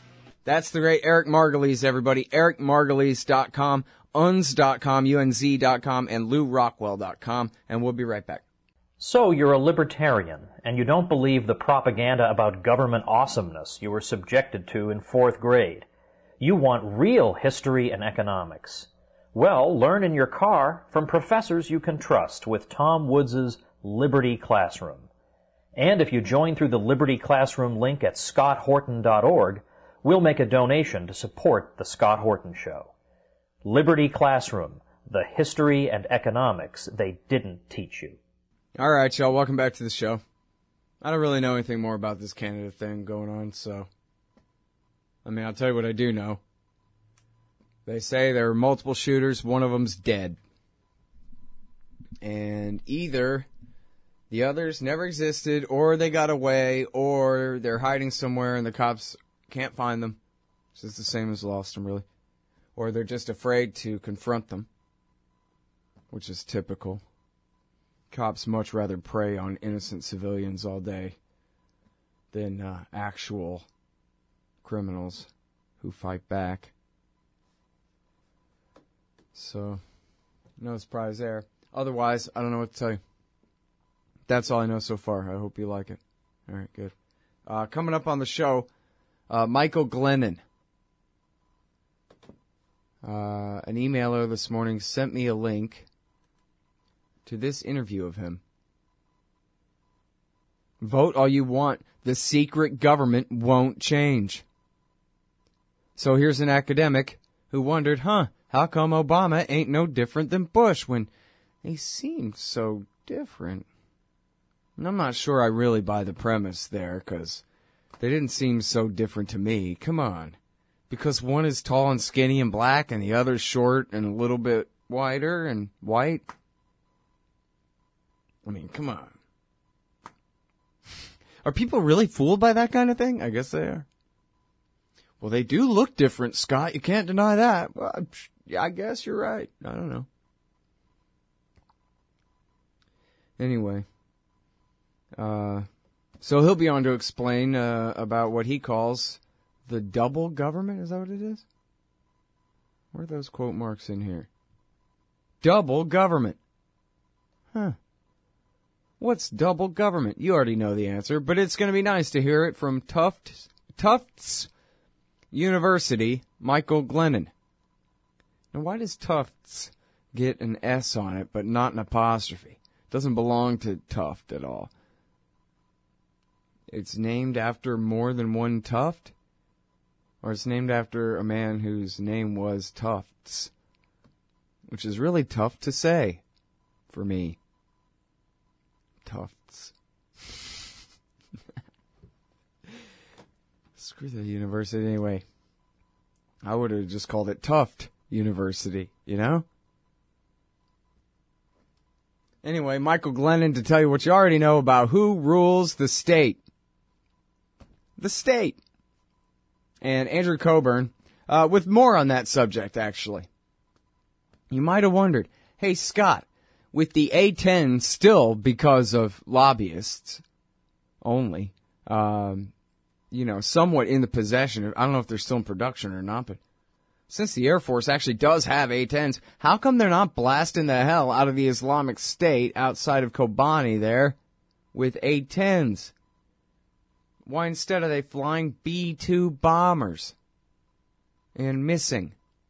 That's the great Eric Margulies, everybody. eric margulies dot com, U N Z dot com, U N Z dot com, and Lou Rockwell dot com. And we'll be right back. So you're a libertarian, and you don't believe the propaganda about government awesomeness you were subjected to in fourth grade. You want real history and economics. Well, learn in your car from professors you can trust with Tom Woods' Liberty Classroom. And if you join through the Liberty Classroom link at scott horton dot org, we'll make a donation to support The Scott Horton Show. Liberty Classroom, the history and economics they didn't teach you. All right, y'all, welcome back to the show. I don't really know anything more about this Canada thing going on, so... I mean, I'll tell you what I do know. They say there are multiple shooters, one of them's dead. And either the others never existed, or they got away, or they're hiding somewhere and the cops can't find them. So it's the same as lost them, really. Or they're just afraid to confront them, which is typical. Cops much rather prey on innocent civilians all day than uh, actual criminals who fight back. So, no surprise there. Otherwise, I don't know what to tell you. That's all I know so far. I hope you like it. All right, good. Uh, coming up on the show, uh, Michael Glennon. Uh, an emailer this morning sent me a link to this interview of him. Vote all you want. The secret government won't change. So here's an academic who wondered, huh, how come Obama ain't no different than Bush when they seemed so different? And I'm not sure I really buy the premise there, because they didn't seem so different to me. Come on. Because one is tall and skinny and black, and the other's short and a little bit wider and white. I mean, come on. Are people really fooled by that kind of thing? I guess they are. Well, they do look different, Scott. You can't deny that. Well, yeah, I guess you're right. I don't know. Anyway. Uh, so he'll be on to explain uh, about what he calls the double government. Is that what it is? Where are those quote marks in here? Double government. Huh. What's double government? You already know the answer, but it's going to be nice to hear it from Tufts, Tufts University, Michael Glennon. Now, why does Tufts get an S on it, but not an apostrophe? It doesn't belong to Tuft at all. It's named after more than one Tuft? Or it's named after a man whose name was Tufts, which is really tough to say for me. Tufts. Screw the university anyway. I would have just called it Tuft University, you know? Anyway, Michael Glennon to tell you what you already know about who rules the state. The state. And Andrew Coburn, uh, with more on that subject, actually. You might have wondered, hey, Scott, with the A ten still, because of lobbyists only, um, you know, somewhat in the possession of, I don't know if they're still in production or not, but since the Air Force actually does have A tens, how come they're not blasting the hell out of the Islamic State outside of Kobani there with A tens? Why instead are they flying B two bombers and missing?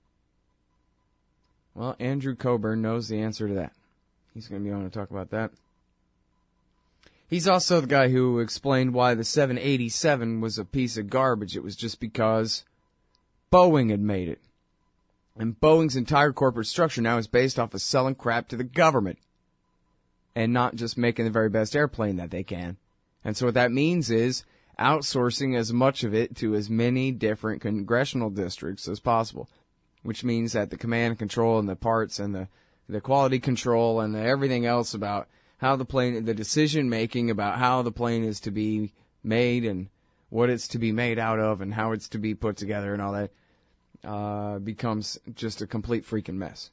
Well, Andrew Coburn knows the answer to that. He's going to be on to talk about that. He's also the guy who explained why the seven eighty-seven was a piece of garbage. It was just because Boeing had made it. And Boeing's entire corporate structure now is based off of selling crap to the government and not just making the very best airplane that they can. And so what that means is outsourcing as much of it to as many different congressional districts as possible, which means that the command and control and the parts and the, the quality control and the everything else about how the plane, the decision making about how the plane is to be made and what it's to be made out of and how it's to be put together and all that, uh, becomes just a complete freaking mess.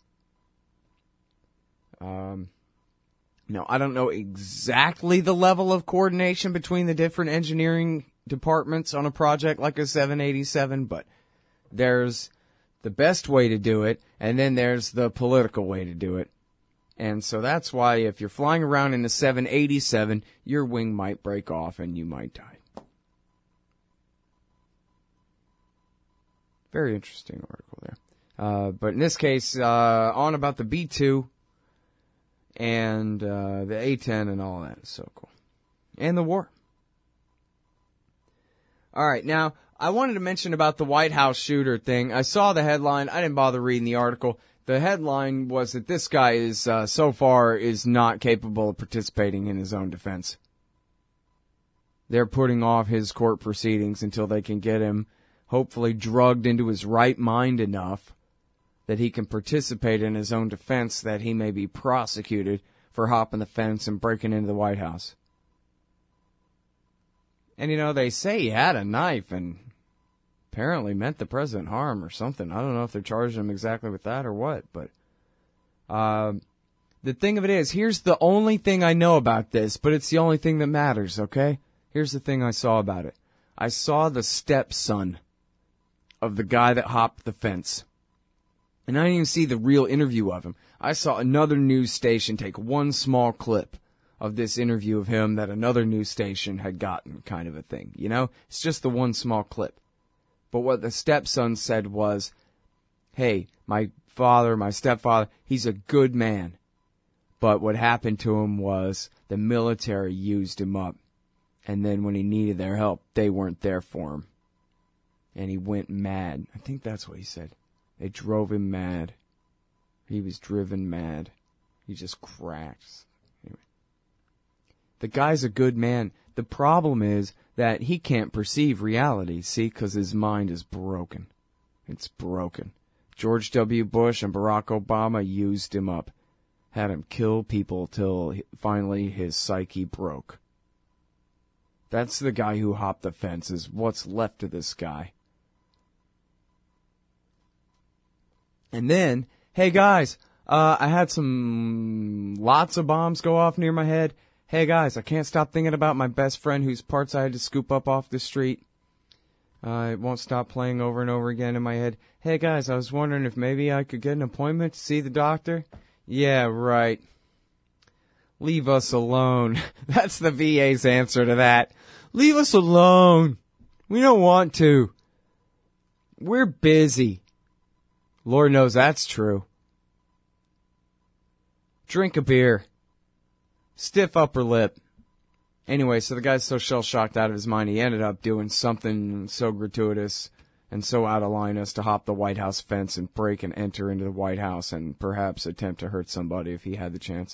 Um, Now, I don't know exactly the level of coordination between the different engineering departments on a project like a seven eighty-seven, but there's the best way to do it, and then there's the political way to do it. And so that's why if you're flying around in a seven eighty-seven, your wing might break off and you might die. Very interesting article there. Uh, but in this case, uh, on about the B two and uh, the A ten and all that. So cool. And the war. All right, now, I wanted to mention about the White House shooter thing. I saw the headline. I didn't bother reading the article. The headline was that this guy is, uh, so far, is not capable of participating in his own defense. They're putting off his court proceedings until they can get him, hopefully, drugged into his right mind enough that he can participate in his own defense, that he may be prosecuted for hopping the fence and breaking into the White House. And, you know, they say he had a knife and apparently meant the president harm or something. I don't know if they're charging him exactly with that or what, but uh, the thing of it is, here's the only thing I know about this, but it's the only thing that matters, okay? Here's the thing I saw about it. I saw the stepson of the guy that hopped the fence. And I didn't even see the real interview of him. I saw another news station take one small clip of this interview of him that another news station had gotten, kind of a thing. You know? It's just the one small clip. But what the stepson said was, hey, my father, my stepfather, he's a good man. But what happened to him was the military used him up. And then when he needed their help, they weren't there for him. And he went mad. I think that's what he said. They drove him mad. He was driven mad. He just cracked. Anyway. The guy's a good man. The problem is that he can't perceive reality, see, because his mind is broken. It's broken. George W. Bush and Barack Obama used him up. Had him kill people till finally his psyche broke. That's the guy who hopped the fence, is what's left of this guy. And then, hey guys, uh, I had some, lots of bombs go off near my head. Hey guys, I can't stop thinking about my best friend whose parts I had to scoop up off the street. Uh, it won't stop playing over and over again in my head. Hey guys, I was wondering if maybe I could get an appointment to see the doctor. Yeah, right. Leave us alone. That's the V A's answer to that. Leave us alone. We don't want to. We're busy. Lord knows that's true. Drink a beer. Stiff upper lip. Anyway, so the guy's so shell-shocked out of his mind, he ended up doing something so gratuitous and so out of line as to hop the White House fence and break and enter into the White House and perhaps attempt to hurt somebody if he had the chance.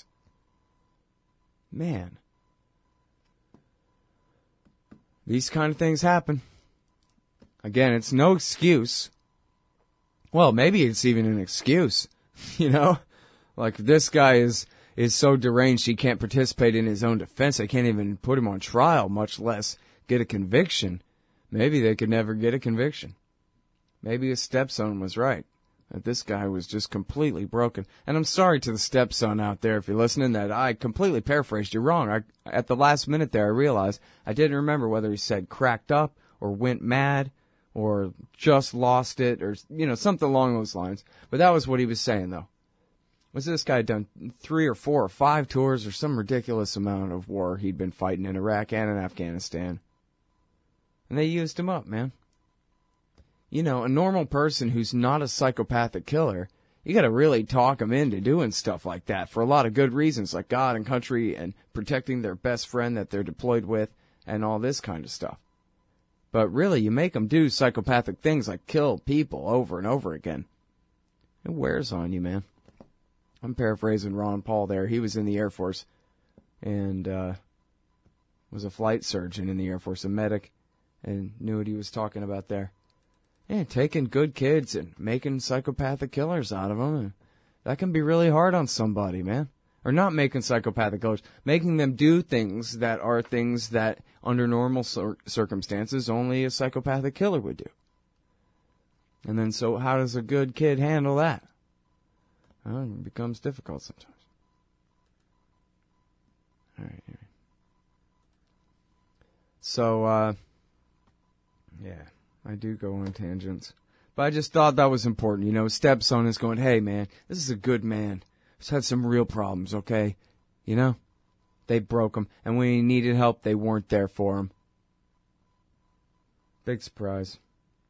Man. These kind of things happen. Again, it's no excuse. Well, maybe it's even an excuse, you know? Like, this guy is, is so deranged he can't participate in his own defense. They can't even put him on trial, much less get a conviction. Maybe they could never get a conviction. Maybe his stepson was right, that this guy was just completely broken. And I'm sorry to the stepson out there, if you're listening, that I completely paraphrased you wrong. I, at the last minute there, I realized I didn't remember whether he said cracked up or went mad or just lost it, or, you know, something along those lines. But that was what he was saying, though. Was this guy done three or four or five tours or some ridiculous amount of war he'd been fighting in Iraq and in Afghanistan. And they used him up, man. You know, a normal person who's not a psychopathic killer, you gotta really talk them into doing stuff like that for a lot of good reasons, like God and country and protecting their best friend that they're deployed with and all this kind of stuff. But really, you make them do psychopathic things like kill people over and over again. It wears on you, man. I'm paraphrasing Ron Paul there. He was in the Air Force and uh, was a flight surgeon in the Air Force, a medic, and knew what he was talking about there. Yeah, taking good kids and making psychopathic killers out of them. And that can be really hard on somebody, man. Or not making psychopathic killers, making them do things that are things that, under normal cir- circumstances, only a psychopathic killer would do. And then, so how does a good kid handle that? Well, it becomes difficult sometimes. All right. Anyway. So, uh, Yeah, I do go on tangents. But I just thought that was important. You know, stepson is going, hey, man, this is a good man. He's had some real problems, okay? You know? They broke him. And when he needed help, they weren't there for him. Big surprise.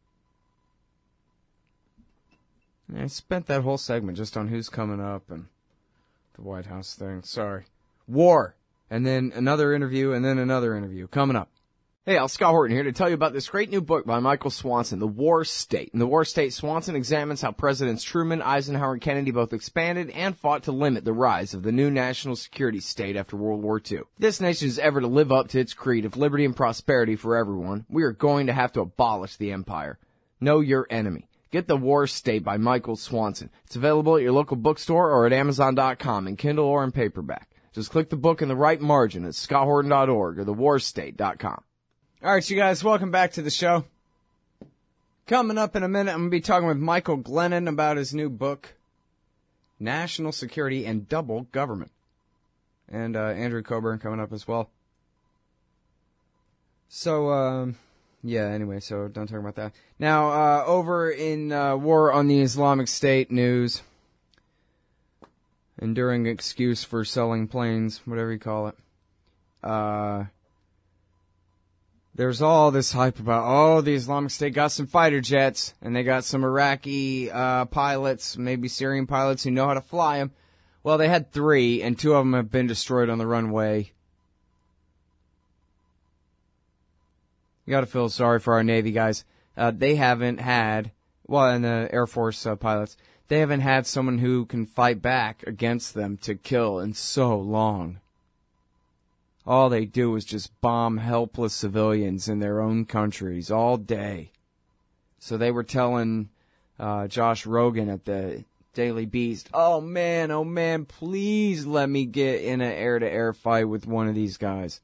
And I spent that whole segment just on who's coming up and the White House thing. Sorry. War. And then another interview, and then another interview. Coming up. Hey, Al, Scott Horton here to tell you about this great new book by Michael Swanson, The War State. In The War State, Swanson examines how Presidents Truman, Eisenhower, and Kennedy both expanded and fought to limit the rise of the new national security state after World War Two. If this nation is ever to live up to its creed of liberty and prosperity for everyone, we are going to have to abolish the empire. Know your enemy. Get The War State by Michael Swanson. It's available at your local bookstore or at Amazon dot com in Kindle or in paperback. Just click the book in the right margin at Scott Horton dot org or the war state dot com. All right, you guys, welcome back to the show. Coming up in a minute, I'm going to be talking with Michael Glennon about his new book, National Security and Double Government. And uh, Andrew Coburn coming up as well. So, um, yeah, anyway, so don't talk about that. Now, uh, over in uh, War on the Islamic State news, enduring excuse for selling planes, whatever you call it, uh... there's all this hype about, oh, the Islamic State got some fighter jets, and they got some Iraqi uh, pilots, maybe Syrian pilots who know how to fly them. Well, they had three, and two of them have been destroyed on the runway. You gotta feel sorry for our Navy guys. Uh, they haven't had, well, and the Air Force uh, pilots, they haven't had someone who can fight back against them to kill in so long. All they do is just bomb helpless civilians in their own countries all day. So they were telling uh, Josh Rogan at the Daily Beast, oh man, oh man, please let me get in an air-to-air fight with one of these guys.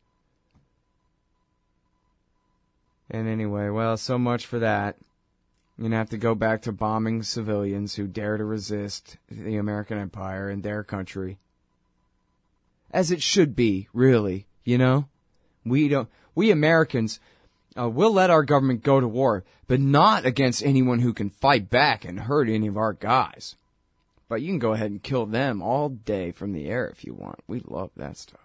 And anyway, well, so much for that. You're going to have to go back to bombing civilians who dare to resist the American empire and their country. As it should be, really. You know, we don't, we Americans, uh, we'll let our government go to war, but not against anyone who can fight back and hurt any of our guys. But you can go ahead and kill them all day from the air if you want. We love that stuff.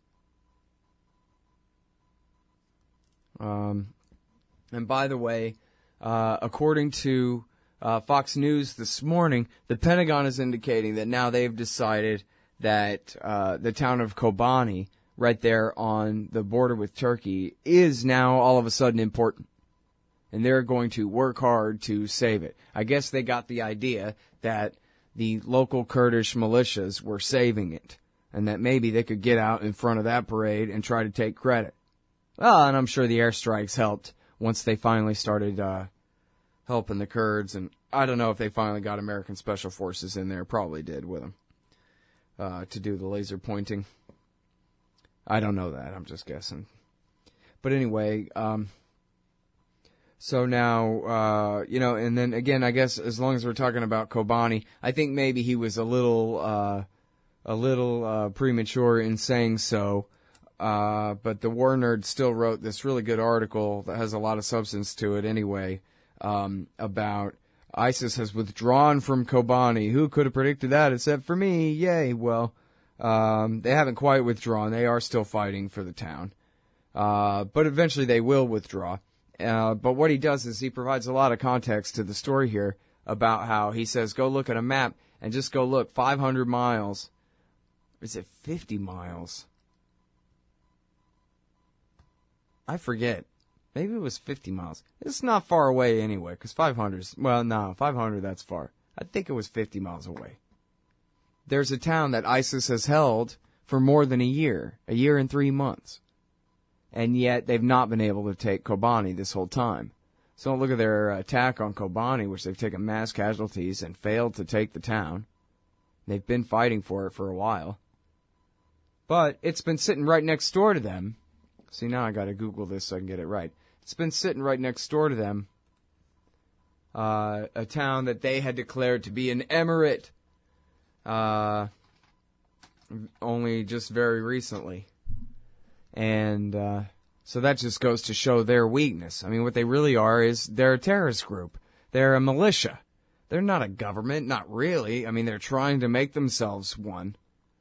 Um, and by the way, uh, according to uh, Fox News this morning, the Pentagon is indicating that now they've decided that uh, the town of Kobani, right there on the border with Turkey, is now all of a sudden important. And they're going to work hard to save it. I guess they got the idea that the local Kurdish militias were saving it, and that maybe they could get out in front of that parade and try to take credit. Well, and I'm sure the airstrikes helped once they finally started uh, helping the Kurds, and I don't know if they finally got American Special Forces in there. Probably did with them uh, to do the laser pointing. I don't know that. I'm just guessing. But anyway, um, so now, uh, you know, and then again, I guess as long as we're talking about Kobani, I think maybe he was a little, uh, a little, uh, premature in saying so. Uh, but the War Nerd still wrote this really good article that has a lot of substance to it anyway, um, about ISIS has withdrawn from Kobani. Who could have predicted that except for me? Yay. Well, Um, they haven't quite withdrawn. They are still fighting for the town. Uh, but eventually they will withdraw. Uh, but what he does is he provides a lot of context to the story here about how he says, go look at a map and just go look five hundred miles. Is it fifty miles? I forget. Maybe it was fifty miles. It's not far away anyway, because five hundred is, well, no, five hundred, that's far. I think it was fifty miles away. There's a town that ISIS has held for more than a year, a year and three months. And yet they've not been able to take Kobani this whole time. So look at their attack on Kobani, which they've taken mass casualties and failed to take the town. They've been fighting for it for a while. But it's been sitting right next door to them. See, now I got to Google this so I can get it right. It's been sitting right next door to them. Uh, a town that they had declared to be an emirate. Uh, only just very recently. And, uh, So that just goes to show their weakness. I mean, what they really are is they're a terrorist group. They're a militia. They're not a government, not really. I mean, they're trying to make themselves one.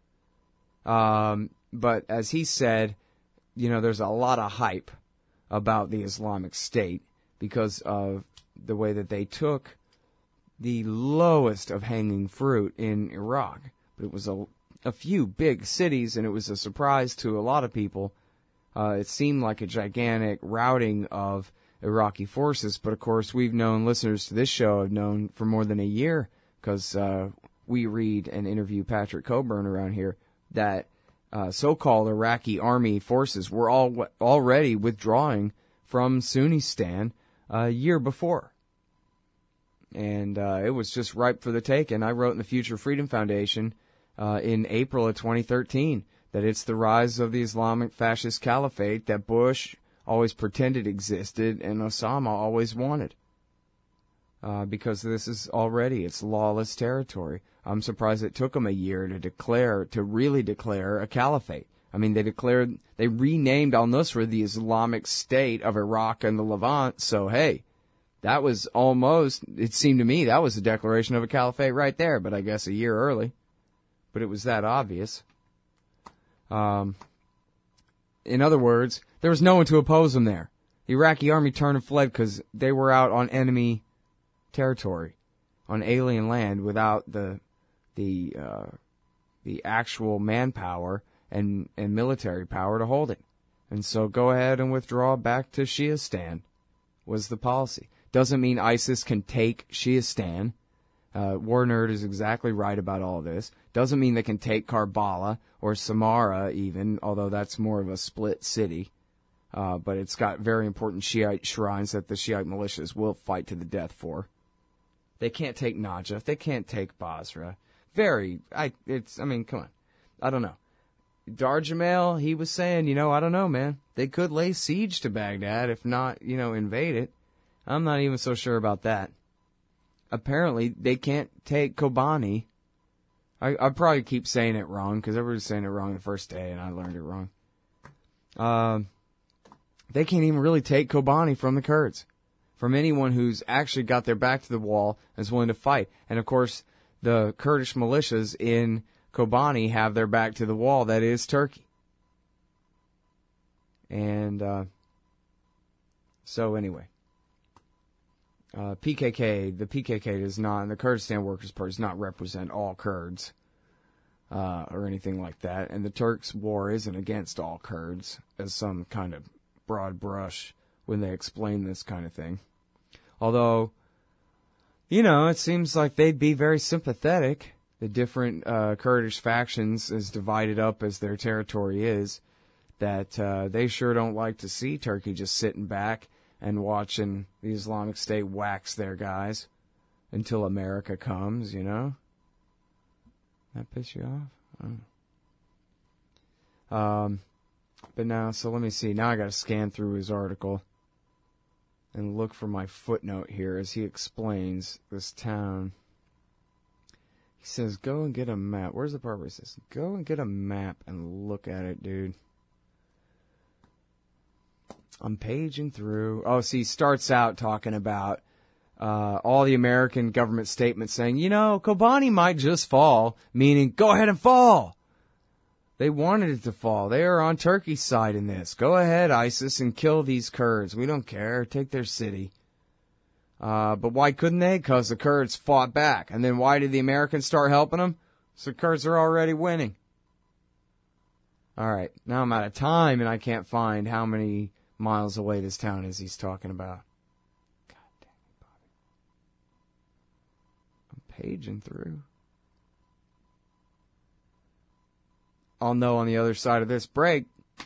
Um, but as he said, you know, there's a lot of hype about the Islamic State because of the way that they took the lowest of hanging fruit in Iraq. But it was a, a few big cities, and it was a surprise to a lot of people. Uh, it seemed like a gigantic routing of Iraqi forces, but of course we've known, listeners to this show have known for more than a year, because uh, we read and interview Patrick Coburn around here, that uh, so-called Iraqi army forces were all already withdrawing from Sunnistan a year before. And uh, it was just ripe for the taking. I wrote in the Future Freedom Foundation uh, in April of twenty thirteen that it's the rise of the Islamic fascist caliphate that Bush always pretended existed and Osama always wanted. Uh, because this is already, it's lawless territory. I'm surprised it took them a year to declare, to really declare a caliphate. I mean, they declared, they renamed al-Nusra the Islamic State of Iraq and the Levant, so hey, that was almost, it seemed to me, that was a declaration of a caliphate right there, but I guess a year early. But it was that obvious. Um, in other words, there was no one to oppose them there. The Iraqi army turned and fled because they were out on enemy territory, on alien land, without the the uh, the actual manpower and, and military power to hold it. And so go ahead and withdraw back to Shiistan was the policy. Doesn't mean ISIS can take Shiistan. Uh, War Nerd is exactly right about all this. Doesn't mean they can take Karbala or Samarra even, although that's more of a split city. Uh, but it's got very important Shiite shrines that the Shiite militias will fight to the death for. They can't take Najaf. They can't take Basra. Very, I, it's, I mean, come on. I don't know. Darjamel, he was saying, you know, I don't know, man. They could lay siege to Baghdad, if not, you know, invade it. I'm not even so sure about that. Apparently, they can't take Kobani. I, I probably keep saying it wrong, because everybody's saying it wrong the first day, and I learned it wrong. Um, they can't even really take Kobani from the Kurds, from anyone who's actually got their back to the wall and is willing to fight. And, of course, the Kurdish militias in Kobani have their back to the wall. That is Turkey. And uh, so, anyway. Uh, P K K, the P K K does not, and the Kurdistan Workers' Party does not represent all Kurds uh, or anything like that. And the Turks' war isn't against all Kurds, as some kind of broad brush when they explain this kind of thing. Although, you know, it seems like they'd be very sympathetic. The different uh, Kurdish factions, as divided up as their territory is, that uh, they sure don't like to see Turkey just sitting back and watching the Islamic State wax their guys until America comes, you know? That piss you off? Oh. Um, but now, so let me see. Now I gotta scan through his article and look for my footnote here as he explains this town. He says, go and get a map. Where's the part where he says, go and get a map and look at it, dude? I'm paging through. Oh, see, he starts out talking about uh, all the American government statements saying, you know, Kobani might just fall, meaning go ahead and fall. They wanted it to fall. They are on Turkey's side in this. Go ahead, ISIS, and kill these Kurds. We don't care. Take their city. Uh, but why couldn't they? Because the Kurds fought back. And then why did the Americans start helping them? So the Kurds are already winning. All right, now I'm out of time, and I can't find how many miles away this town is he's talking about. God damn it, Bobby. I'm paging through. I'll know on the other side of this break.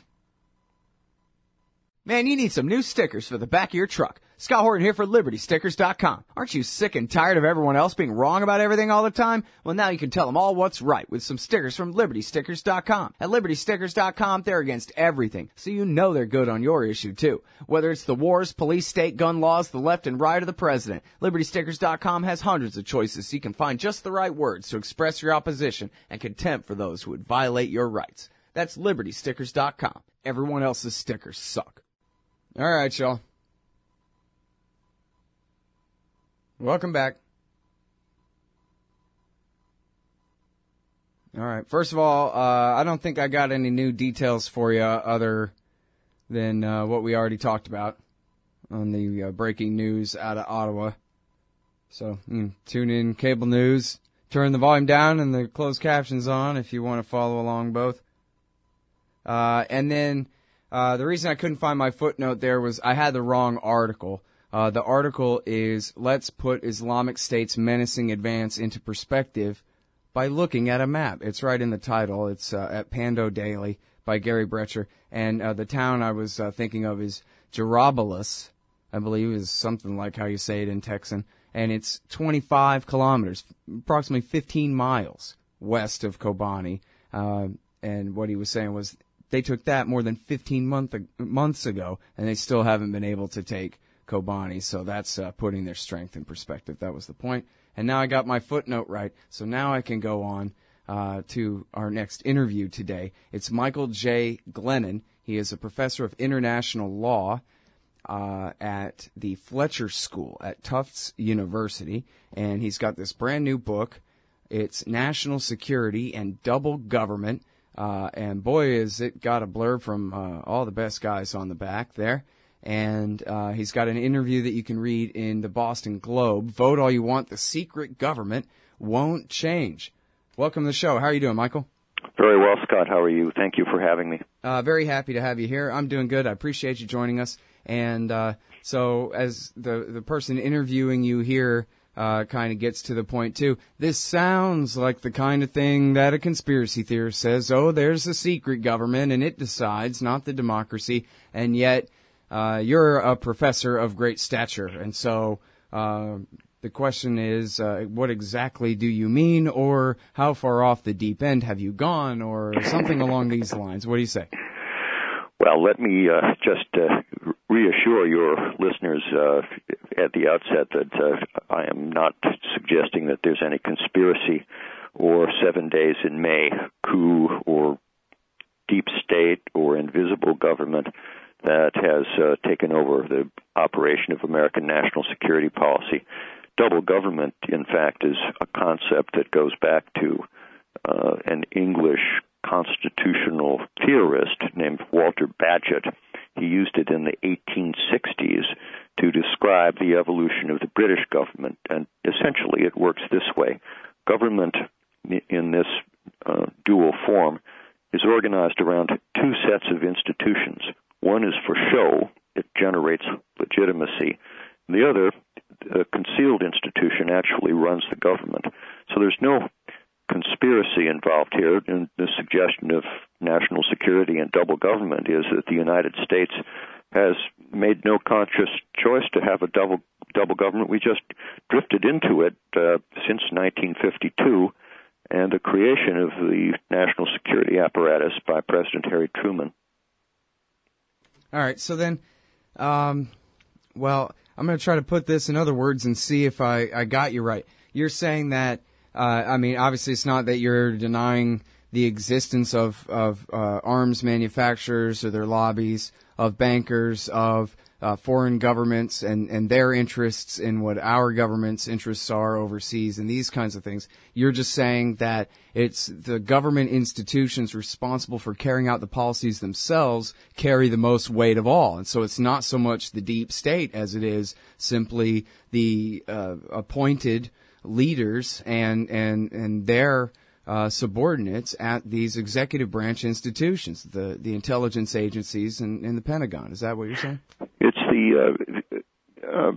Man, you need some new stickers for the back of your truck. Scott Horton here for Liberty Stickers dot com. Aren't you sick and tired of everyone else being wrong about everything all the time? Well, now you can tell them all what's right with some stickers from Liberty Stickers dot com. At Liberty Stickers dot com, they're against everything, so you know they're good on your issue, too. Whether it's the wars, police, state, gun laws, the left and right, or the president, Liberty Stickers dot com has hundreds of choices so you can find just the right words to express your opposition and contempt for those who would violate your rights. That's Liberty Stickers dot com. Everyone else's stickers suck. All right, y'all. Welcome back. All right. First of all, uh, I don't think I got any new details for you other than uh, what we already talked about on the uh, breaking news out of Ottawa. So mm, tune in cable news, turn the volume down and the closed captions on if you want to follow along both. Uh, and then uh, the reason I couldn't find my footnote there was I had the wrong article. Uh, the article is, Let's Put Islamic State's Menacing Advance into Perspective by Looking at a Map. It's right in the title. It's uh, at Pando Daily by Gary Brecher. And uh, the town I was uh, thinking of is Jarabalus, I believe is something like how you say it in Texan. And it's twenty-five kilometers, approximately fifteen miles west of Kobani. Uh, and what he was saying was they took that more than fifteen month, months ago, and they still haven't been able to take Kobani. So that's uh, putting their strength in perspective. That was the point. And now I got my footnote right, so now I can go on uh, to our next interview today. It's Michael J. Glennon. He is a professor of international law uh, at the Fletcher School at Tufts University, and he's got this brand new book. It's National Security and Double Government, uh, and boy, is it got a blurb from uh, all the best guys on the back there. And uh, he's got an interview that you can read in the Boston Globe. Vote all you want, the secret government won't change. Welcome to the show. How are you doing, Michael? Very well, Scott. How are you? Thank you for having me. Uh, very happy to have you here. I'm doing good. I appreciate you joining us. And uh, so as the, the person interviewing you here uh, kind of gets to the point, too, this sounds like the kind of thing that a conspiracy theorist says, oh, there's a secret government, and it decides, not the democracy, and yet Uh, you're a professor of great stature, and so uh, the question is, uh, what exactly do you mean, or how far off the deep end have you gone, or something along these lines? What do you say? Well, let me uh, just uh, reassure your listeners uh, at the outset that uh, I am not suggesting that there's any conspiracy or seven days in May coup or deep state or invisible government that has uh, taken over the operation of American national security policy. Double government, in fact, is a concept that goes back to uh, an English constitutional theorist named Walter Bagehot. He used it in the eighteen sixties to describe the evolution of the British government, and essentially it works this way. Government in this uh, dual form is organized around two sets of institutions. One is for show, it generates legitimacy. The other, a concealed institution, actually runs the government. So there's no conspiracy involved here, and the suggestion of national security and double government is that the United States has made no conscious choice to have a double double government. We just drifted into it uh, since nineteen fifty-two and the creation of the national security apparatus by President Harry Truman. All right, so then, um, well, I'm going to try to put this in other words and see if I, I got you right. You're saying that, uh, I mean, obviously it's not that you're denying the existence of, of uh, arms manufacturers or their lobbies, of bankers, of uh, foreign governments and, and their interests in what our government's interests are overseas and these kinds of things. You're just saying that it's the government institutions responsible for carrying out the policies themselves carry the most weight of all. And so it's not so much the deep state as it is simply the uh, appointed leaders and, and, and their Uh, subordinates at these executive branch institutions, the the intelligence agencies and, and the Pentagon. Is that what you're saying? It's the uh, uh,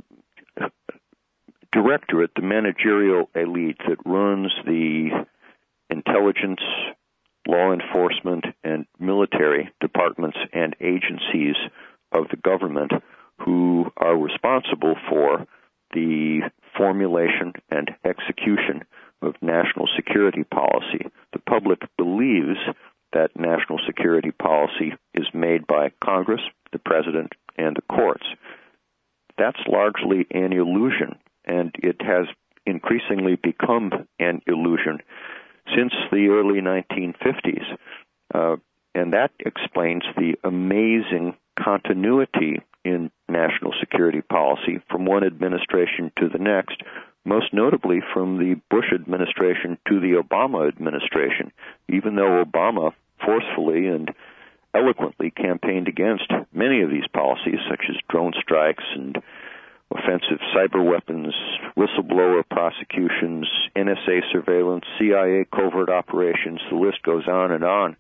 directorate, the managerial elite that runs the intelligence, law enforcement, and military departments and agencies of the government who are responsible for the formulation and execution of national security policy. The public believes that national security policy is made by Congress, the President, and the courts. That's largely an illusion, and it has increasingly become an illusion since the early nineteen fifties. Uh, and that explains the amazing continuity in national security policy from one administration to the next, most notably from the Bush administration to the Obama administration, even though Obama forcefully and eloquently campaigned against many of these policies, such as drone strikes and offensive cyber weapons, whistleblower prosecutions, N S A surveillance, C I A covert operations, the list goes on and on.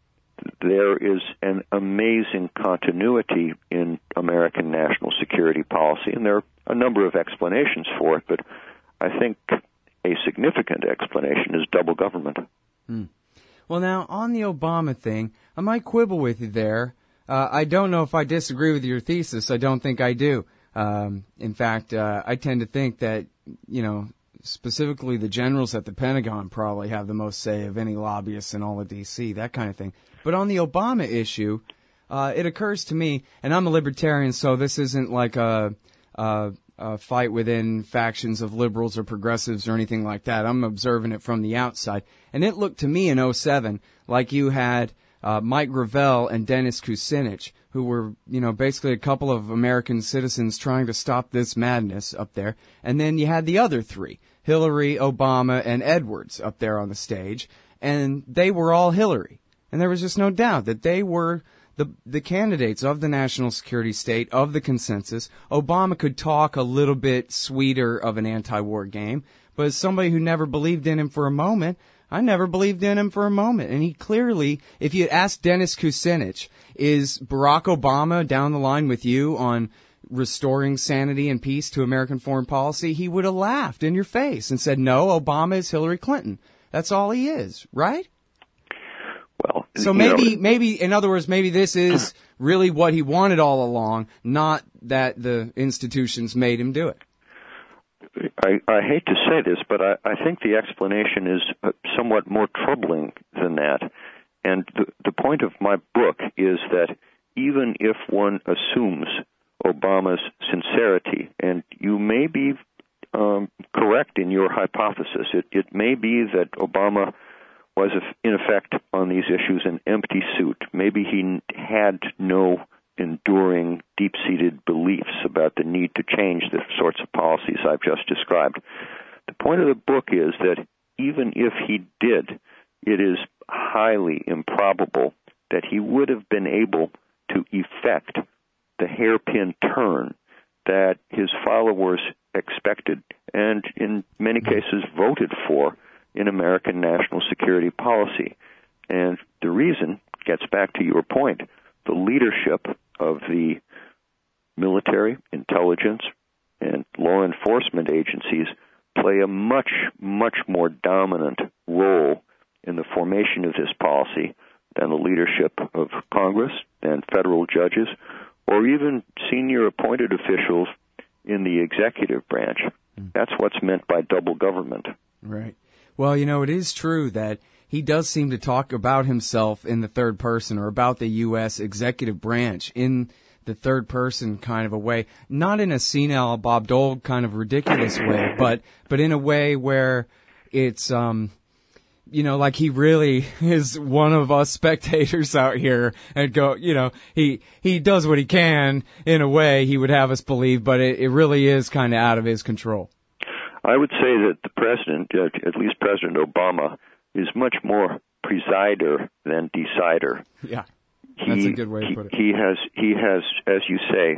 There is an amazing continuity in American national security policy, and there are a number of explanations for it, but I think a significant explanation is double government. Hmm. Well, now, on the Obama thing, I might quibble with you there. Uh, I don't know if I disagree with your thesis. I don't think I do. Um, in fact, uh, I tend to think that, you know, specifically the generals at the Pentagon probably have the most say of any lobbyists in all of D C, that kind of thing. But on the Obama issue, uh, it occurs to me, and I'm a libertarian, so this isn't like a, a, a fight within factions of liberals or progressives or anything like that. I'm observing it from the outside. And it looked to me in oh seven like you had uh, Mike Gravel and Dennis Kucinich, who were, you know, basically a couple of American citizens trying to stop this madness up there. And then you had the other three, Hillary, Obama, and Edwards up there on the stage. And they were all Hillary. And there was just no doubt that they were the the candidates of the national security state, of the consensus. Obama could talk a little bit sweeter of an anti-war game, but as somebody who never believed in him for a moment, I never believed in him for a moment. And he clearly, if you asked Dennis Kucinich, is Barack Obama down the line with you on restoring sanity and peace to American foreign policy, he would have laughed in your face and said, no, Obama is Hillary Clinton. That's all he is, right? Well, so maybe, know, maybe, in other words, maybe this is really what he wanted all along, not that the institutions made him do it. I, I hate to say this, but I, I think the explanation is uh, somewhat more troubling than that. And the, the point of my book is that even if one assumes Obama's sincerity, and you may be um, correct in your hypothesis, it, it may be that Obama was, in effect, on these issues an empty suit. Maybe he had no enduring, deep-seated beliefs about the need to change the sorts of policies I've just described. The point of the book is that even if he did, it is highly improbable that he would have been able to effect the hairpin turn that his followers expected and in many cases voted for in American national security policy. And the reason gets back to your point. The leadership of the military, intelligence, and law enforcement agencies play a much, much more dominant role in the formation of this policy than the leadership of Congress and federal judges, or even senior appointed officials in the executive branch. That's what's meant by double government. Right. Well, you know, it is true that he does seem to talk about himself in the third person, or about the U S executive branch in the third person kind of a way, not in a senile Bob Dole kind of ridiculous way, but but in a way where it's, um, you know, like he really is one of us spectators out here, and go, you know, he he does what he can in a way he would have us believe, but it, it really is kind of out of his control. I would say that the president, at least President Obama, is much more presider than decider. Yeah, that's he, a good way to put it. He has, he has, as you say,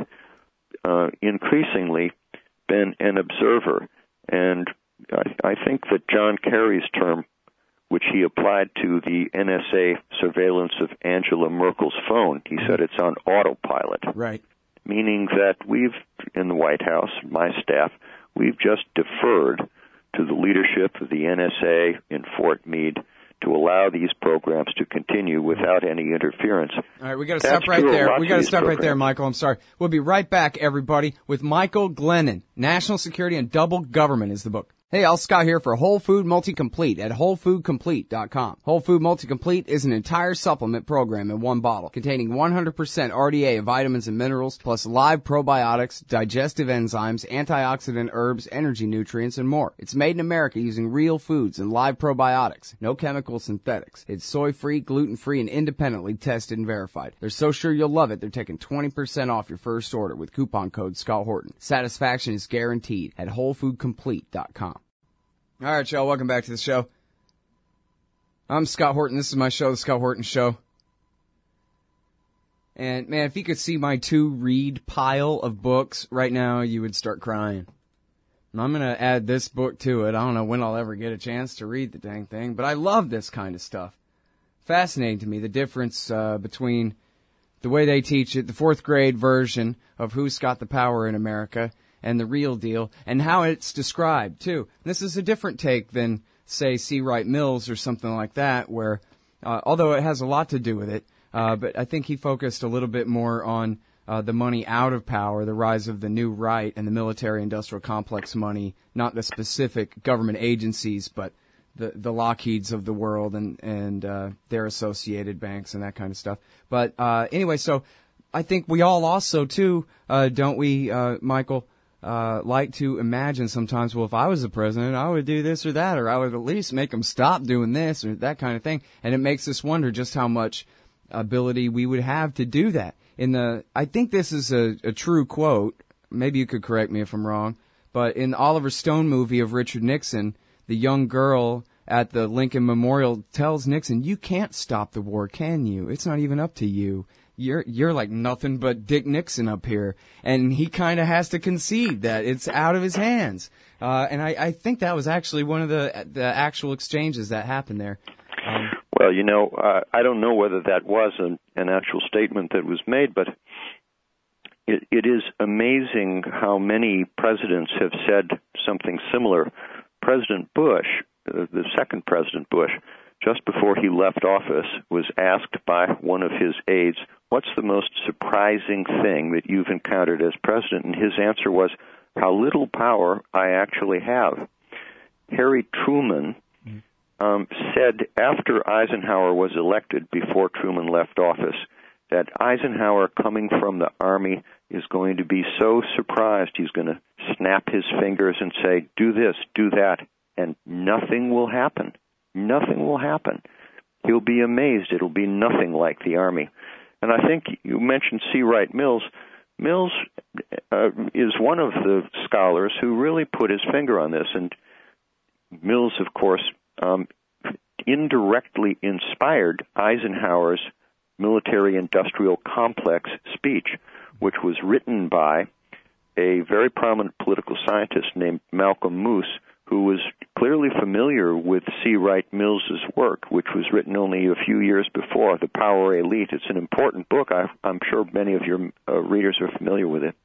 uh, increasingly been an observer. And I, I think that John Kerry's term, which he applied to the N S A surveillance of Angela Merkel's phone, he said it's on autopilot. Right. Meaning that we've, in the White House, my staff, we've just deferred to the leadership of the N S A in Fort Meade to allow these programs to continue without any interference. All right, we got to stop right there. We got to stop right there, Michael. I'm sorry. We'll be right back, everybody, with Michael Glennon. National Security and Double Government is the book. Hey, Al Scott here for Whole Food Multi-Complete at whole food complete dot com. Whole Food Multi-Complete is an entire supplement program in one bottle, containing one hundred percent R D A of vitamins and minerals, plus live probiotics, digestive enzymes, antioxidant herbs, energy nutrients, and more. It's made in America using real foods and live probiotics. No chemical synthetics. It's soy-free, gluten-free, and independently tested and verified. They're so sure you'll love it, they're taking twenty percent off your first order with coupon code Scott Horton. Satisfaction is guaranteed at whole food complete dot com. All right, y'all, welcome back to the show. I'm Scott Horton. This is my show, The Scott Horton Show. And, man, if you could see my to-read pile of books right now, you would start crying. And I'm going to add this book to it. I don't know when I'll ever get a chance to read the dang thing, but I love this kind of stuff. Fascinating to me, the difference uh, between the way they teach it, the fourth grade version of Who's Got the Power in America, and the real deal, and how it's described, too. This is a different take than, say, C. Wright Mills or something like that, where, uh, although it has a lot to do with it, uh, but I think he focused a little bit more on uh, the money out of power, the rise of the new right and the military-industrial complex money, not the specific government agencies, but the, the Lockheeds of the world and, and uh, their associated banks and that kind of stuff. But uh, anyway, so I think we all also, too, uh, don't we, uh, Michael, Uh, like to imagine sometimes, well, if I was the president, I would do this or that, or I would at least make them stop doing this or that kind of thing. And it makes us wonder just how much ability we would have to do that. In the, I think this is a, a true quote. Maybe you could correct me if I'm wrong, but in the Oliver Stone movie of Richard Nixon, the young girl at the Lincoln Memorial tells Nixon, "You can't stop the war, can you? It's not even up to you. You're you're like nothing but Dick Nixon up here," and he kind of has to concede that it's out of his hands. Uh, and I, I think that was actually one of the the actual exchanges that happened there. Um, well, you know, uh, I don't know whether that was an, an actual statement that was made, but it, it is amazing how many presidents have said something similar. President Bush, uh, the second President Bush, just before he left office, was asked by one of his aides, "What's the most surprising thing that you've encountered as president?" And his answer was, "How little power I actually have." Harry Truman um, said after Eisenhower was elected, before Truman left office, that Eisenhower, coming from the Army, is going to be so surprised he's going to snap his fingers and say, "Do this, do that," and nothing will happen. Nothing will happen. He'll be amazed. It'll be nothing like the Army. And I think you mentioned C. Wright Mills. Mills uh, is one of the scholars who really put his finger on this. And Mills, of course, um, indirectly inspired Eisenhower's military-industrial complex speech, which was written by a very prominent political scientist named Malcolm Moose, who was clearly familiar with C. Wright Mills's work, which was written only a few years before, The Power Elite. It's an important book. I, I'm sure many of your uh, readers are familiar with it.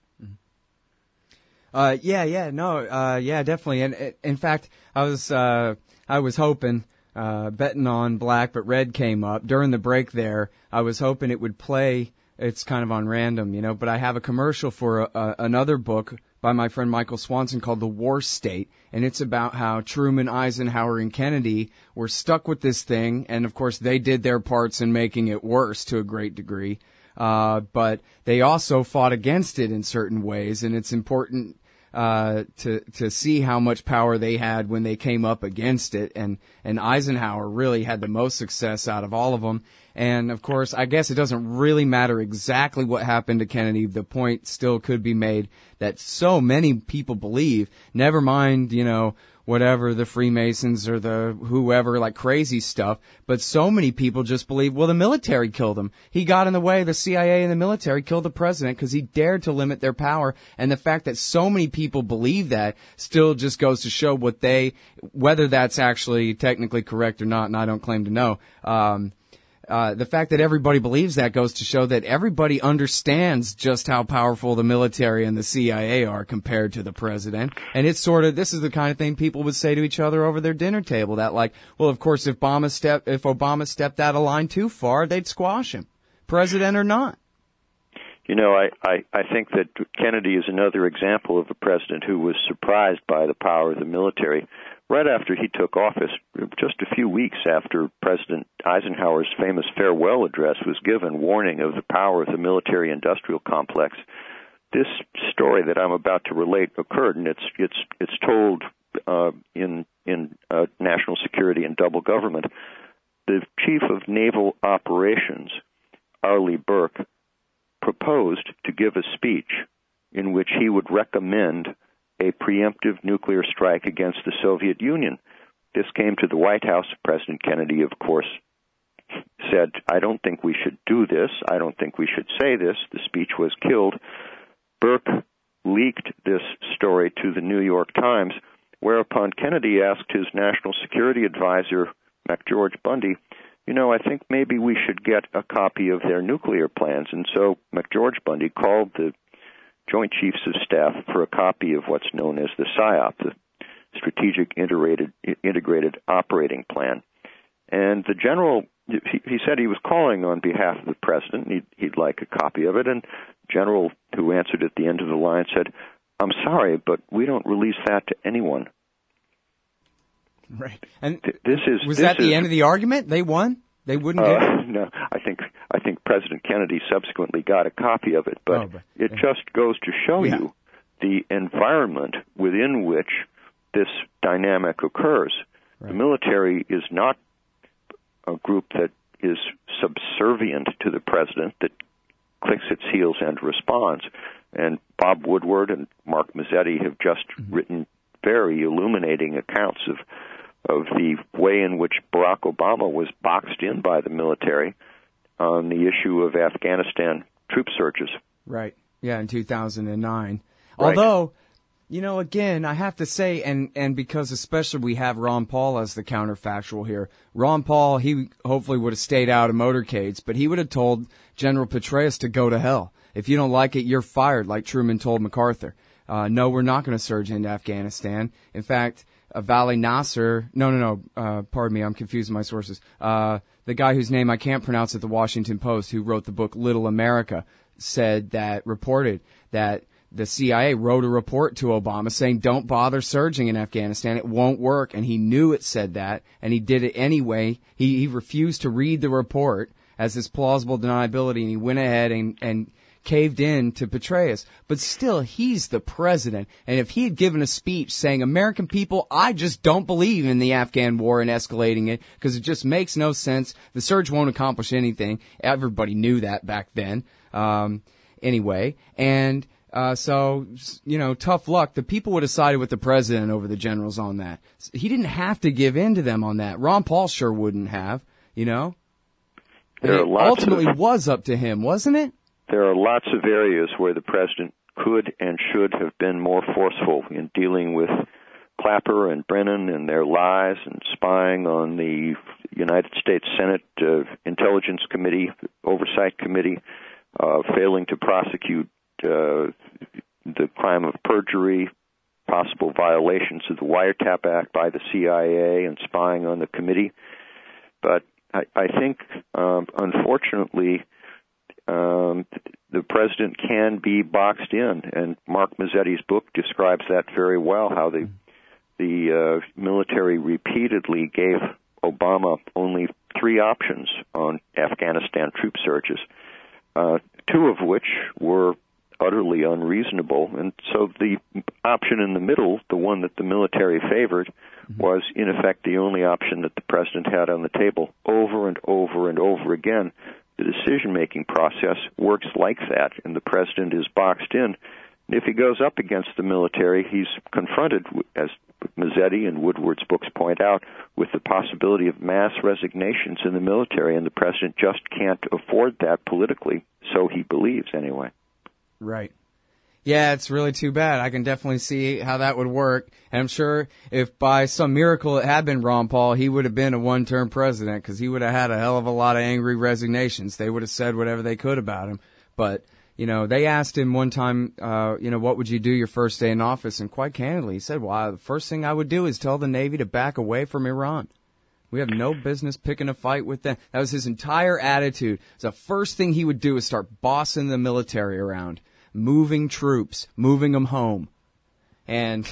Uh, yeah, yeah, no, uh, yeah, definitely. And uh, in fact, I was, uh, I was hoping, uh, betting on black, but red came up during the break there. I was hoping it would play. It's kind of on random, you know, but I have a commercial for a, a, another book by my friend Michael Swanson called The War State, and it's about how Truman, Eisenhower, and Kennedy were stuck with this thing, and of course they did their parts in making it worse to a great degree, uh, but they also fought against it in certain ways, and it's important uh, to to see how much power they had when they came up against it, and, and Eisenhower really had the most success out of all of them. And, of course, I guess it doesn't really matter exactly what happened to Kennedy. The point still could be made that so many people believe, never mind, you know, whatever, the Freemasons or the whoever, like crazy stuff, but so many people just believe, well, the military killed him. He got in the way, the C I A and the military killed the president because he dared to limit their power. And the fact that so many people believe that still just goes to show what they, whether that's actually technically correct or not, and I don't claim to know, um, Uh, the fact that everybody believes that goes to show that everybody understands just how powerful the military and the C I A are compared to the president. And it's sort of, this is the kind of thing people would say to each other over their dinner table, that like, well, of course, if Obama stepped, if Obama stepped out of line too far, they'd squash him, president or not. You know, I, I, I think that Kennedy is another example of a president who was surprised by the power of the military. Right after he took office, just a few weeks after President Eisenhower's famous farewell address was given, warning of the power of the military-industrial complex, this story that I'm about to relate occurred, and it's it's it's told uh, in in uh, National Security and Double Government. The Chief of Naval Operations, Arleigh Burke, proposed to give a speech in which he would recommend a preemptive nuclear strike against the Soviet Union. This came to the White House. President Kennedy, of course, said, I don't think we should do this. I don't think we should say this. The speech was killed. Burke leaked this story to the New York Times, whereupon Kennedy asked his national security advisor, McGeorge Bundy, you know, I think maybe we should get a copy of their nuclear plans. And so McGeorge Bundy called the Joint Chiefs of Staff for a copy of what's known as the S I O P, the Strategic Integrated, Integrated Operating Plan. And the general, he, he said he was calling on behalf of the president, and he'd, he'd like a copy of it. And the general who answered at the end of the line said, I'm sorry, but we don't release that to anyone. Right. And this is was this that the is, end of the argument? They won? They wouldn't uh, get it? No, I think I think President Kennedy subsequently got a copy of it, but, oh, but it yeah. just goes to show yeah. you the environment within which this dynamic occurs. Right. The military is not a group that is subservient to the president, that clicks its heels and responds. And Bob Woodward and Mark Mazzetti have just mm-hmm. written very illuminating accounts of of the way in which Barack Obama was boxed in by the military on the issue of Afghanistan troop searches. Right. Yeah, in two thousand nine. Right. Although, you know, again, I have to say, and, and because especially we have Ron Paul as the counterfactual here, Ron Paul, he hopefully would have stayed out of motorcades, but he would have told General Petraeus to go to hell. If you don't like it, you're fired, like Truman told MacArthur. Uh, no, we're not going to surge into Afghanistan. In fact, uh, Vali Nasser, no, no, no, uh, pardon me, I'm confusing my sources. Uh, the guy whose name I can't pronounce at the Washington Post, who wrote the book Little America, said that, reported that the C I A wrote a report to Obama saying, don't bother surging in Afghanistan, it won't work. And he knew it said that, and he did it anyway. He, he refused to read the report as his plausible deniability, and he went ahead and, and caved in to Petraeus. But still, he's the president. And if he had given a speech saying, American people, I just don't believe in the Afghan war and escalating it because it just makes no sense. The surge won't accomplish anything. Everybody knew that back then. Um, anyway, and uh, so, you know, tough luck. The people would have sided with the president over the generals on that. He didn't have to give in to them on that. Ron Paul sure wouldn't have, you know. There it are lots ultimately of, was up to him, wasn't it? There are lots of areas where the president could and should have been more forceful in dealing with Clapper and Brennan and their lies and spying on the United States Senate uh, Intelligence Committee, Oversight Committee, uh, failing to prosecute uh, the crime of perjury, possible violations of the Wiretap Act by the C I A, and spying on the committee. But I, I think, um, unfortunately, um, the president can be boxed in, and Mark Mazzetti's book describes that very well, how the the uh, military repeatedly gave Obama only three options on Afghanistan troop surges, uh, two of which were utterly unreasonable. And so the option in the middle, the one that the military favored, was in effect the only option that the president had on the table. Over and over and over again, the decision-making process works like that, and the president is boxed in. And if he goes up against the military, he's confronted, as Mazzetti and Woodward's books point out, with the possibility of mass resignations in the military, and the president just can't afford that politically, so he believes anyway. Right. Yeah, it's really too bad. I can definitely see how that would work. And I'm sure if by some miracle it had been Ron Paul, he would have been a one-term president because he would have had a hell of a lot of angry resignations. They would have said whatever they could about him. But, you know, they asked him one time, uh, you know, what would you do your first day in office? And quite candidly, he said, well, the first thing I would do is tell the Navy to back away from Iran. We have no business picking a fight with them. That was his entire attitude. The first thing he would do is start bossing the military around, moving troops, moving them home. And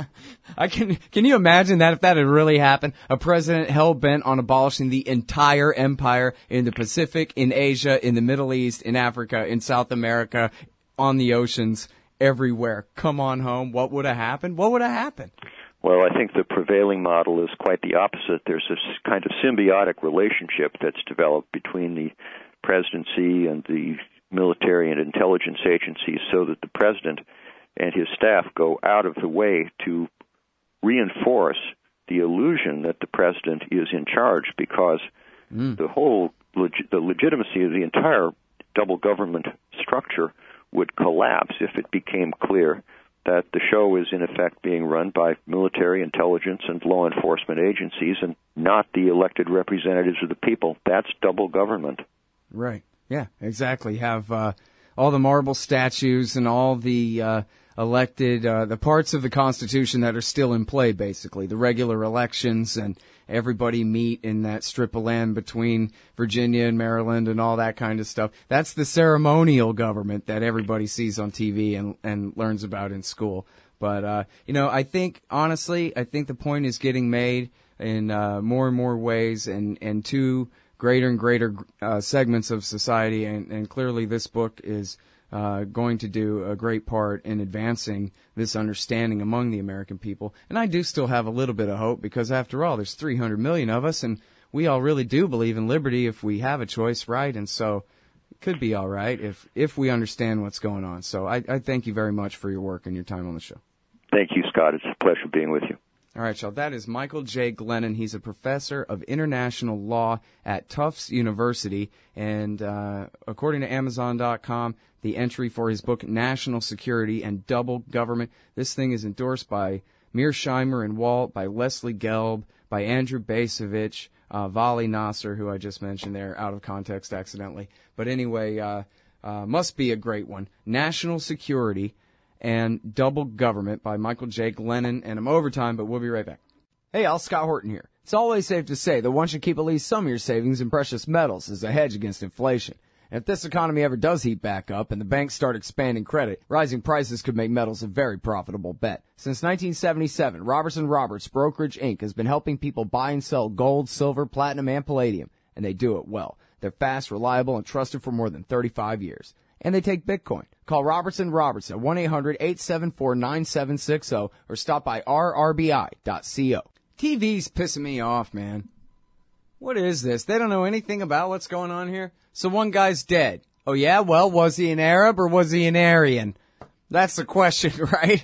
I can, can you imagine that if that had really happened? A president hell-bent on abolishing the entire empire in the Pacific, in Asia, in the Middle East, in Africa, in South America, on the oceans, everywhere. Come on home. What would have happened? What would have happened? Well, I think the prevailing model is quite the opposite. There's this kind of symbiotic relationship that's developed between the presidency and the military and intelligence agencies, so that the president and his staff go out of the way to reinforce the illusion that the president is in charge, because mm. the whole leg- the legitimacy of the entire double government structure would collapse if it became clear that the show is in effect being run by military, intelligence, and law enforcement agencies and not the elected representatives of the people. That's double government. Right. Yeah, exactly. Have uh, all the marble statues and all the uh, elected, uh, the parts of the Constitution that are still in play, basically. The regular elections and everybody meet in that strip of land between Virginia and Maryland and all that kind of stuff. That's the ceremonial government that everybody sees on T V and, and learns about in school. But, uh, you know, I think, honestly, I think the point is getting made in uh, more and more ways and, and to greater and greater uh, segments of society. And, and clearly this book is uh, going to do a great part in advancing this understanding among the American people. And I do still have a little bit of hope, because after all, there's three hundred million of us, and we all really do believe in liberty if we have a choice, right? And so it could be all right if, if we understand what's going on. So I, I thank you very much for your work and your time on the show. Thank you, Scott. It's a pleasure being with you. All right, y'all. That is Michael J. Glennon. He's a professor of international law at Tufts University. And uh, according to Amazon dot com, the entry for his book, National Security and Double Government, this thing is endorsed by Mearsheimer and Walt, by Leslie Gelb, by Andrew Bacevich, uh, Vali Nasser, who I just mentioned there, out of context accidentally. But anyway, uh, uh, must be a great one. National Security and Double Government by Michael J. Glennon. And I'm over time, but we'll be right back. Hey, Al, Scott Horton here. It's always safe to say that one should keep at least some of your savings in precious metals as a hedge against inflation. And if this economy ever does heat back up and the banks start expanding credit, rising prices could make metals a very profitable bet. Since nineteen seventy-seven, Robertson Roberts Brokerage, Incorporated has been helping people buy and sell gold, silver, platinum, and palladium, and they do it well. They're fast, reliable, and trusted for more than thirty-five years. And they take Bitcoin. Call Robertson Roberts at one eight hundred eight seven four nine seven six zero or stop by r r b i dot co. T V's pissing me off, man. What is this? They don't know anything about what's going on here? So one guy's dead. Oh yeah? Well, was he an Arab or was he an Aryan? That's the question, right?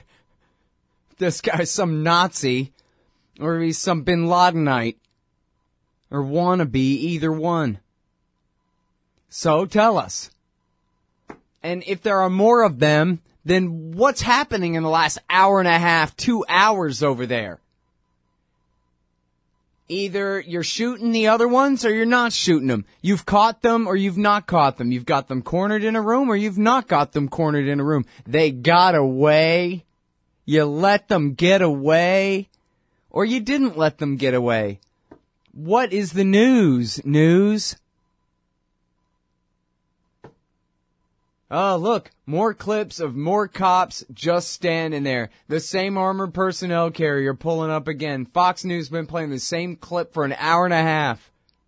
This guy's some Nazi, or he's some Bin Ladenite, or wannabe, either one. So tell us. And if there are more of them, then what's happening in the last hour and a half, two hours over there? Either you're shooting the other ones or you're not shooting them. You've caught them or you've not caught them. You've got them cornered in a room or you've not got them cornered in a room. They got away. You let them get away or you didn't let them get away. What is the news? News? Oh, look, more clips of more cops just standing there. The same armored personnel carrier pulling up again. Fox News been playing the same clip for an hour and a half.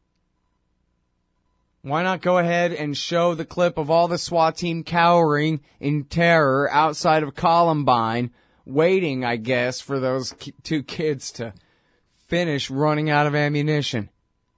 Why not go ahead and show the clip of all the SWAT team cowering in terror outside of Columbine, waiting, I guess, for those ki- two kids to finish running out of ammunition?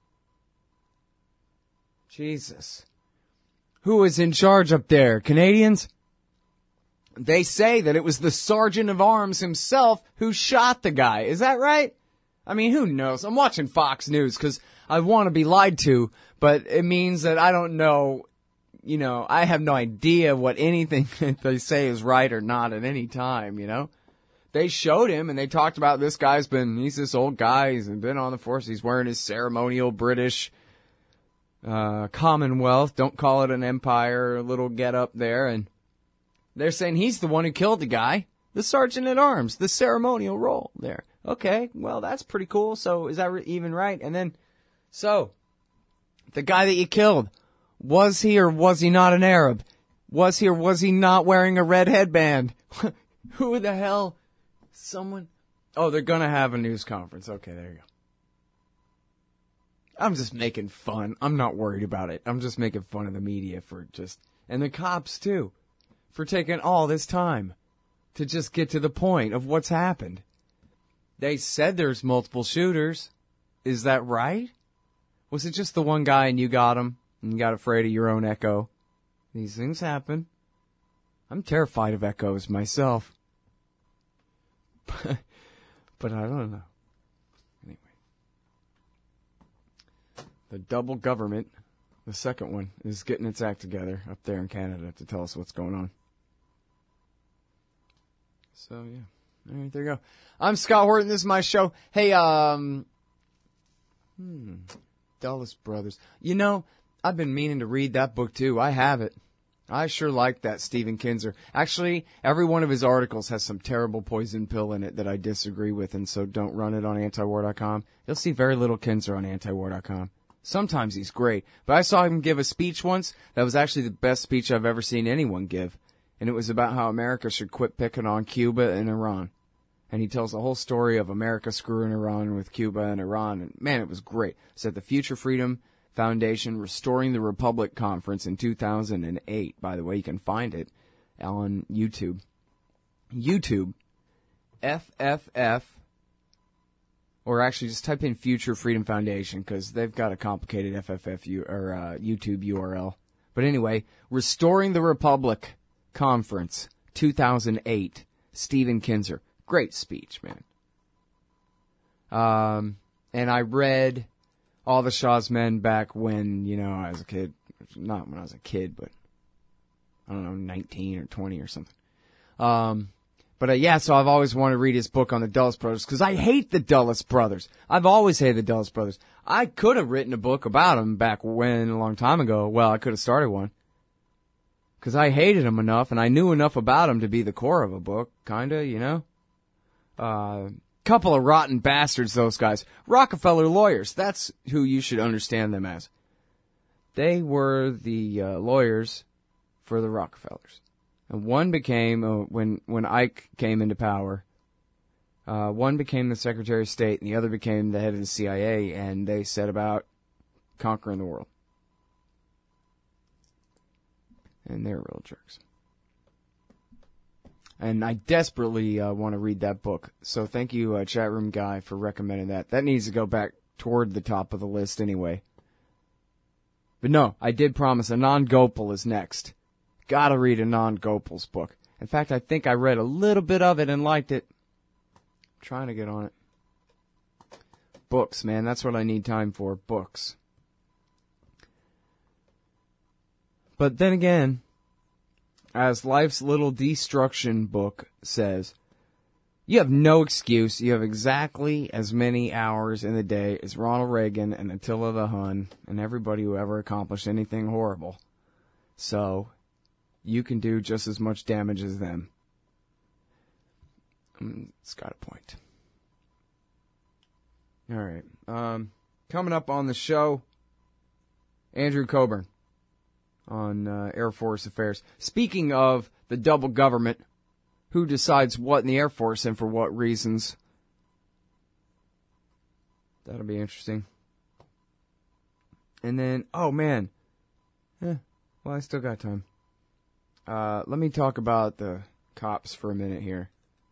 Jesus. Who is in charge up there? Canadians? They say that it was the sergeant of arms himself who shot the guy. Is that right? I mean, who knows? I'm watching Fox News because I want to be lied to, but it means that I don't know, you know, I have no idea what anything that they say is right or not at any time, you know? They showed him and they talked about this guy's been, he's this old guy, he's been on the force, he's wearing his ceremonial British Uh, Commonwealth, don't call it an empire, a little get up there, and they're saying he's the one who killed the guy, the sergeant at arms, the ceremonial role there. Okay, well, that's pretty cool. So is that re- even right? And then, so, the guy that you killed, was he or was he not an Arab? Was he or was he not wearing a red headband? Who the hell? Someone? Oh, they're gonna have a news conference. Okay, there you go. I'm just making fun. I'm not worried about it. I'm just making fun of the media for just, and the cops too, for taking all this time to just get to the point of what's happened. They said there's multiple shooters. Is that right? Was it just the one guy and you got him and you got afraid of your own echo? These things happen. I'm terrified of echoes myself. But I don't know. Anyway. The double government, the second one, is getting its act together up there in Canada to tell us what's going on. So, yeah. All right, there you go. I'm Scott Horton. This is my show. Hey, um... Hmm... Dulles Brothers. You know, I've been meaning to read that book, too. I have it. I sure like that Stephen Kinzer. Actually, every one of his articles has some terrible poison pill in it that I disagree with, and so don't run it on antiwar dot com. You'll see very little Kinzer on antiwar dot com. Sometimes he's great, but I saw him give a speech once that was actually the best speech I've ever seen anyone give, and it was about how America should quit picking on Cuba and Iran. And he tells the whole story of America screwing Iran with Cuba and Iran, and man, it was great. It's at the Future Freedom Foundation Restoring the Republic Conference in two thousand eight. By the way, you can find it on YouTube. YouTube, F F F, or actually just type in Future Freedom Foundation because they've got a complicated F F F U, or uh, YouTube U R L. But anyway, Restoring the Republic Conference, two thousand eight, Stephen Kinzer. Great speech, man. Um, and I read All the Shah's Men back when, you know, I was a kid. Not when I was a kid, but I don't know, nineteen or twenty or something. Um, but uh, yeah, so I've always wanted to read his book on the Dulles Brothers because I hate the Dulles Brothers. I've always hated the Dulles Brothers. I could have written a book about them back when, a long time ago. Well, I could have started one. Because I hated them enough and I knew enough about them to be the core of a book, kinda, you know? Uh, couple of rotten bastards, those guys. Rockefeller lawyers. That's who you should understand them as. They were the uh, lawyers for the Rockefellers. And one became, uh, when, when Ike came into power, uh, one became the Secretary of State and the other became the head of the C I A, and they set about conquering the world. And they're real jerks. And I desperately uh, want to read that book. So thank you, uh, chat room guy, for recommending that. That needs to go back toward the top of the list anyway. But no, I did promise Anand Gopal is next. Gotta read Anand Gopal's book. In fact, I think I read a little bit of it and liked it. I'm trying to get on it. Books, man, that's what I need time for. Books. But then again, as Life's Little Destruction book says, you have no excuse. You have exactly as many hours in the day as Ronald Reagan and Attila the Hun and everybody who ever accomplished anything horrible. So, you can do just as much damage as them. Mm, it's got a point. Alright. Um, coming up on the show, Andrew Coburn on uh, Air Force Affairs. Speaking of the double government, who decides what in the Air Force and for what reasons? That'll be interesting. And then, oh man. Eh, well, I still got time. Uh, let me talk about the cops for a minute here.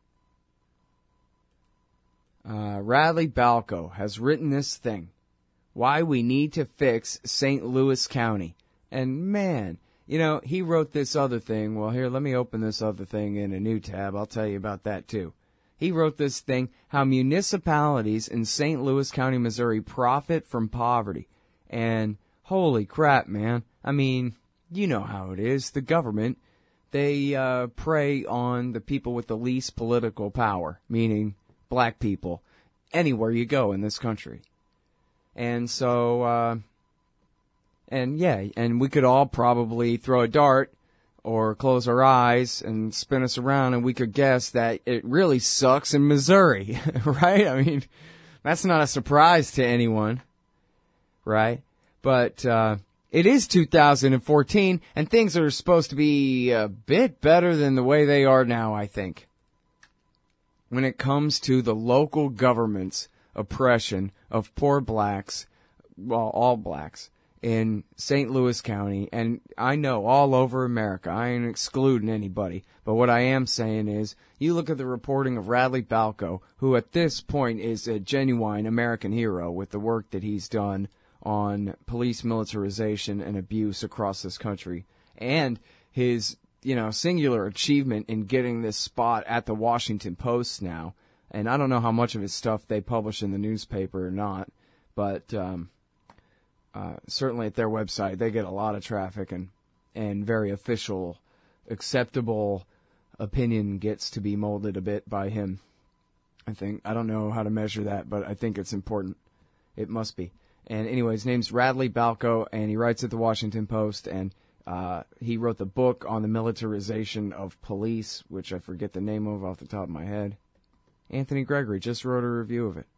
Uh, Radley Balco has written this thing, Why We Need to Fix Saint Louis County. And man, you know, he wrote this other thing. Well, here, let me open this other thing in a new tab. I'll tell you about that too. He wrote this thing, How Municipalities in Saint Louis County, Missouri Profit from Poverty. And holy crap, man. I mean, you know how it is. The government, they uh, prey on the people with the least political power, meaning black people, anywhere you go in this country. And so, uh, and yeah, and we could all probably throw a dart or close our eyes and spin us around and we could guess that it really sucks in Missouri, right? I mean, that's not a surprise to anyone, right? But uh, it is two thousand fourteen, and things are supposed to be a bit better than the way they are now, I think, when it comes to the local government's oppression of poor blacks, well, all blacks, in Saint Louis County, and I know all over America. I ain't excluding anybody, but what I am saying is, you look at the reporting of Radley Balko, who at this point is a genuine American hero with the work that he's done on police militarization and abuse across this country, and his, you know, singular achievement in getting this spot at the Washington Post now. And I don't know how much of his stuff they publish in the newspaper or not, but um, uh, certainly at their website they get a lot of traffic, and, and very official, acceptable opinion gets to be molded a bit by him. I think. I don't know how to measure that, but I think it's important. It must be. And anyway, his name's Radley Balko, and he writes at the Washington Post, and uh, he wrote the book on the militarization of police, which I forget the name of off the top of my head. Anthony Gregory just wrote a review of it.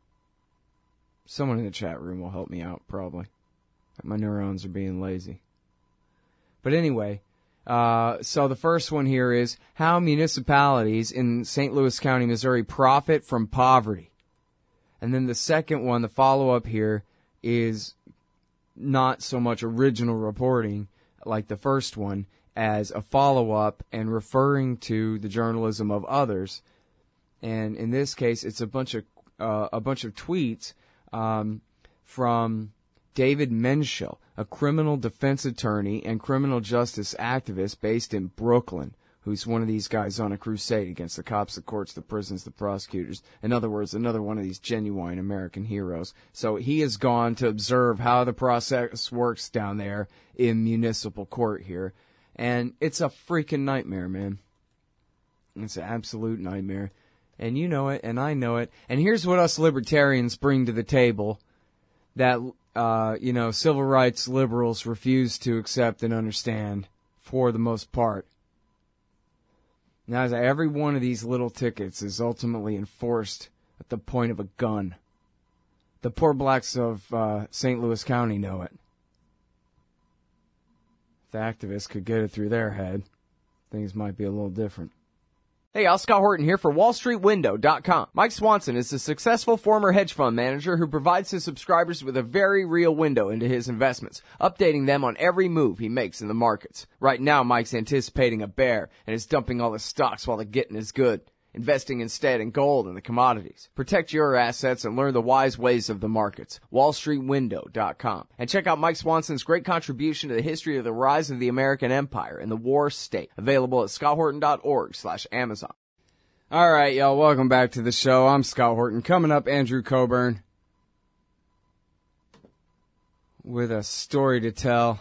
Someone in the chat room will help me out, probably. My neurons are being lazy. But anyway, uh, so the first one here is how municipalities in Saint Louis County, Missouri, profit from poverty. And then the second one, the follow-up here, is not so much original reporting like the first one as a follow-up and referring to the journalism of others. And in this case, it's a bunch of uh, a bunch of tweets um, from David Menschel, a criminal defense attorney and criminal justice activist based in Brooklyn, who's one of these guys on a crusade against the cops, the courts, the prisons, the prosecutors. In other words, another one of these genuine American heroes. So he has gone to observe how the process works down there in municipal court here. And it's a freaking nightmare, man. It's an absolute nightmare. And you know it, and I know it. And here's what us libertarians bring to the table that, uh, you know, civil rights liberals refuse to accept and understand for the most part. Now, every one of these little tickets is ultimately enforced at the point of a gun. The poor blacks of uh, Saint Louis County know it. If the activists could get it through their head, things might be a little different. Hey, Al Scott Horton here for Wall Street Window dot com. Mike Swanson is a successful former hedge fund manager who provides his subscribers with a very real window into his investments, updating them on every move he makes in the markets. Right now, Mike's anticipating a bear and is dumping all his stocks while the getting is good, investing instead in gold and the commodities. Protect your assets and learn the wise ways of the markets. Wall Street Window dot com. And check out Mike Swanson's great contribution to the history of the rise of the American empire and the war state. Available at scott horton dot org slash Amazon. All right, y'all, welcome back to the show. I'm Scott Horton. Coming up, Andrew Coburn with a story to tell.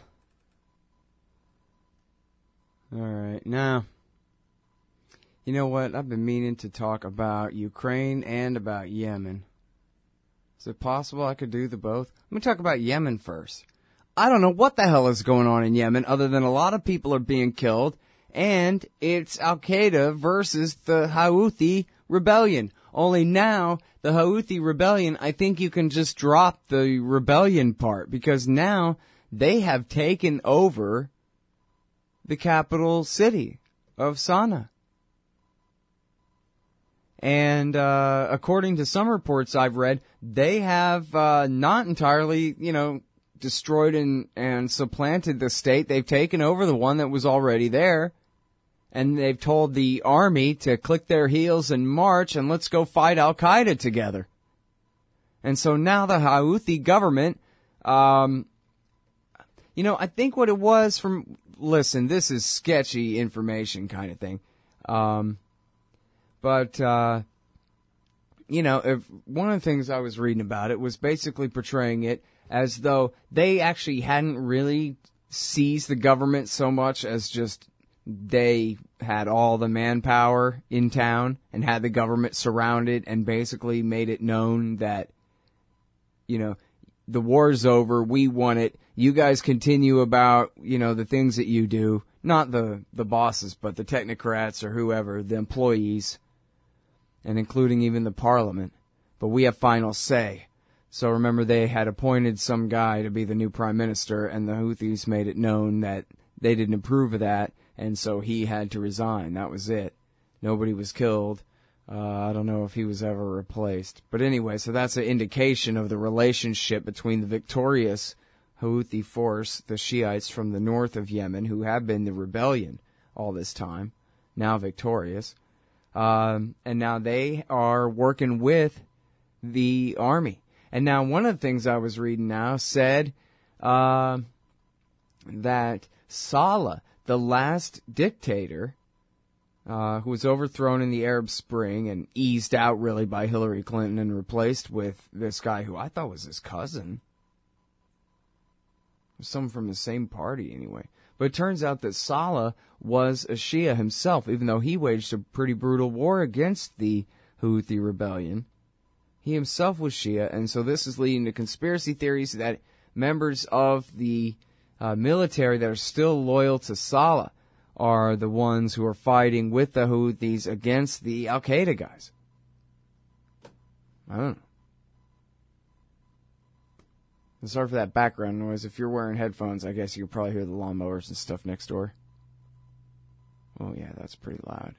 All right, now, you know what? I've been meaning to talk about Ukraine and about Yemen. Is it possible I could do the both? Let me talk about Yemen first. I don't know what the hell is going on in Yemen other than a lot of people are being killed, and it's Al-Qaeda versus the Houthi rebellion. Only now, the Houthi rebellion, I think you can just drop the rebellion part, because now they have taken over the capital city of Sana'a. And uh, according to some reports I've read, they have uh, not entirely, you know, destroyed and, and supplanted the state. They've taken over the one that was already there. And they've told the army to click their heels and march and let's go fight Al-Qaeda together. And so now the Houthi government, um, you know, I think what it was from, listen, this is sketchy information kind of thing. Um, but, uh, you know, if one of the things I was reading about it was basically portraying it as though they actually hadn't really seized the government so much as just they had all the manpower in town and had the government surrounded and basically made it known that, you know, the war's over, we won it, you guys continue about, you know, the things that you do, not the, the bosses, but the technocrats or whoever, the employees, and including even the parliament. But we have final say. So remember, they had appointed some guy to be the new prime minister, and the Houthis made it known that they didn't approve of that, and so he had to resign. That was it. Nobody was killed. Uh, I don't know if he was ever replaced. But anyway, so that's an indication of the relationship between the victorious Houthi force, the Shiites from the north of Yemen, who have been the rebellion all this time, now victorious. Um, and now they are working with the army. And now one of the things I was reading now said uh, that Saleh, the last dictator, uh, who was overthrown in the Arab Spring and eased out really by Hillary Clinton and replaced with this guy who I thought was his cousin. Someone from the same party anyway. But it turns out that Saleh was a Shia himself, even though he waged a pretty brutal war against the Houthi rebellion. He himself was Shia, and so this is leading to conspiracy theories that members of the uh, military that are still loyal to Saleh are the ones who are fighting with the Houthis against the Al-Qaeda guys. I don't know. And sorry for that background noise. If you're wearing headphones, I guess you could probably hear the lawnmowers and stuff next door. Oh, yeah, that's pretty loud.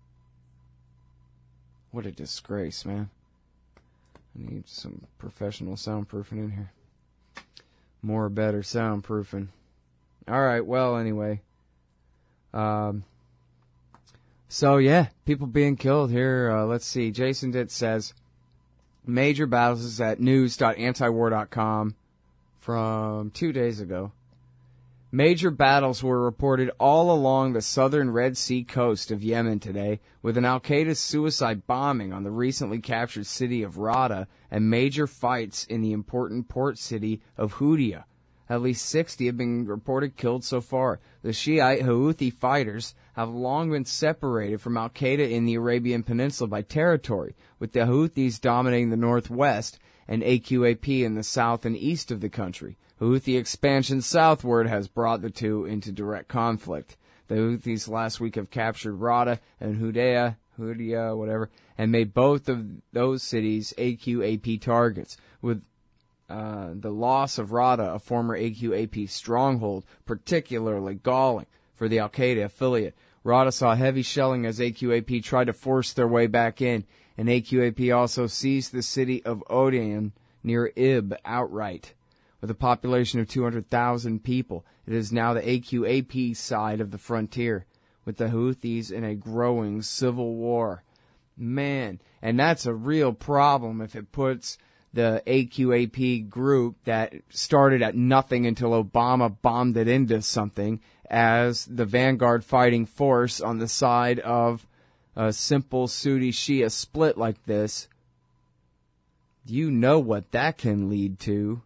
What a disgrace, man. I need some professional soundproofing in here. More better soundproofing. All right, well, anyway. Um, so, yeah, people being killed here. Uh, let's see. Jason Ditt says, major battles is at news dot antiwar dot com. From two days ago. Major battles were reported all along the southern Red Sea coast of Yemen today, with an Al-Qaeda suicide bombing on the recently captured city of Rada and major fights in the important port city of Houdia. At least sixty have been reported killed so far. The Shiite Houthi fighters have long been separated from Al-Qaeda in the Arabian Peninsula by territory, with the Houthis dominating the northwest and A Q A P in the south and east of the country. Houthi expansion southward has brought the two into direct conflict. The Houthis last week have captured Rada and Houdia, Houdia, whatever, and made both of those cities A Q A P targets, with uh, the loss of Rada, a former A Q A P stronghold, particularly galling for the Al-Qaeda affiliate. Rada saw heavy shelling as A Q A P tried to force their way back in, and A Q A P also seized the city of Odeon near Ib outright. With a population of two hundred thousand people, it is now the A Q A P side of the frontier, with the Houthis in a growing civil war. Man, and that's a real problem if it puts the A Q A P group that started at nothing until Obama bombed it into something as the vanguard fighting force on the side of a simple Sunni Shia split like this. You know what that can lead to.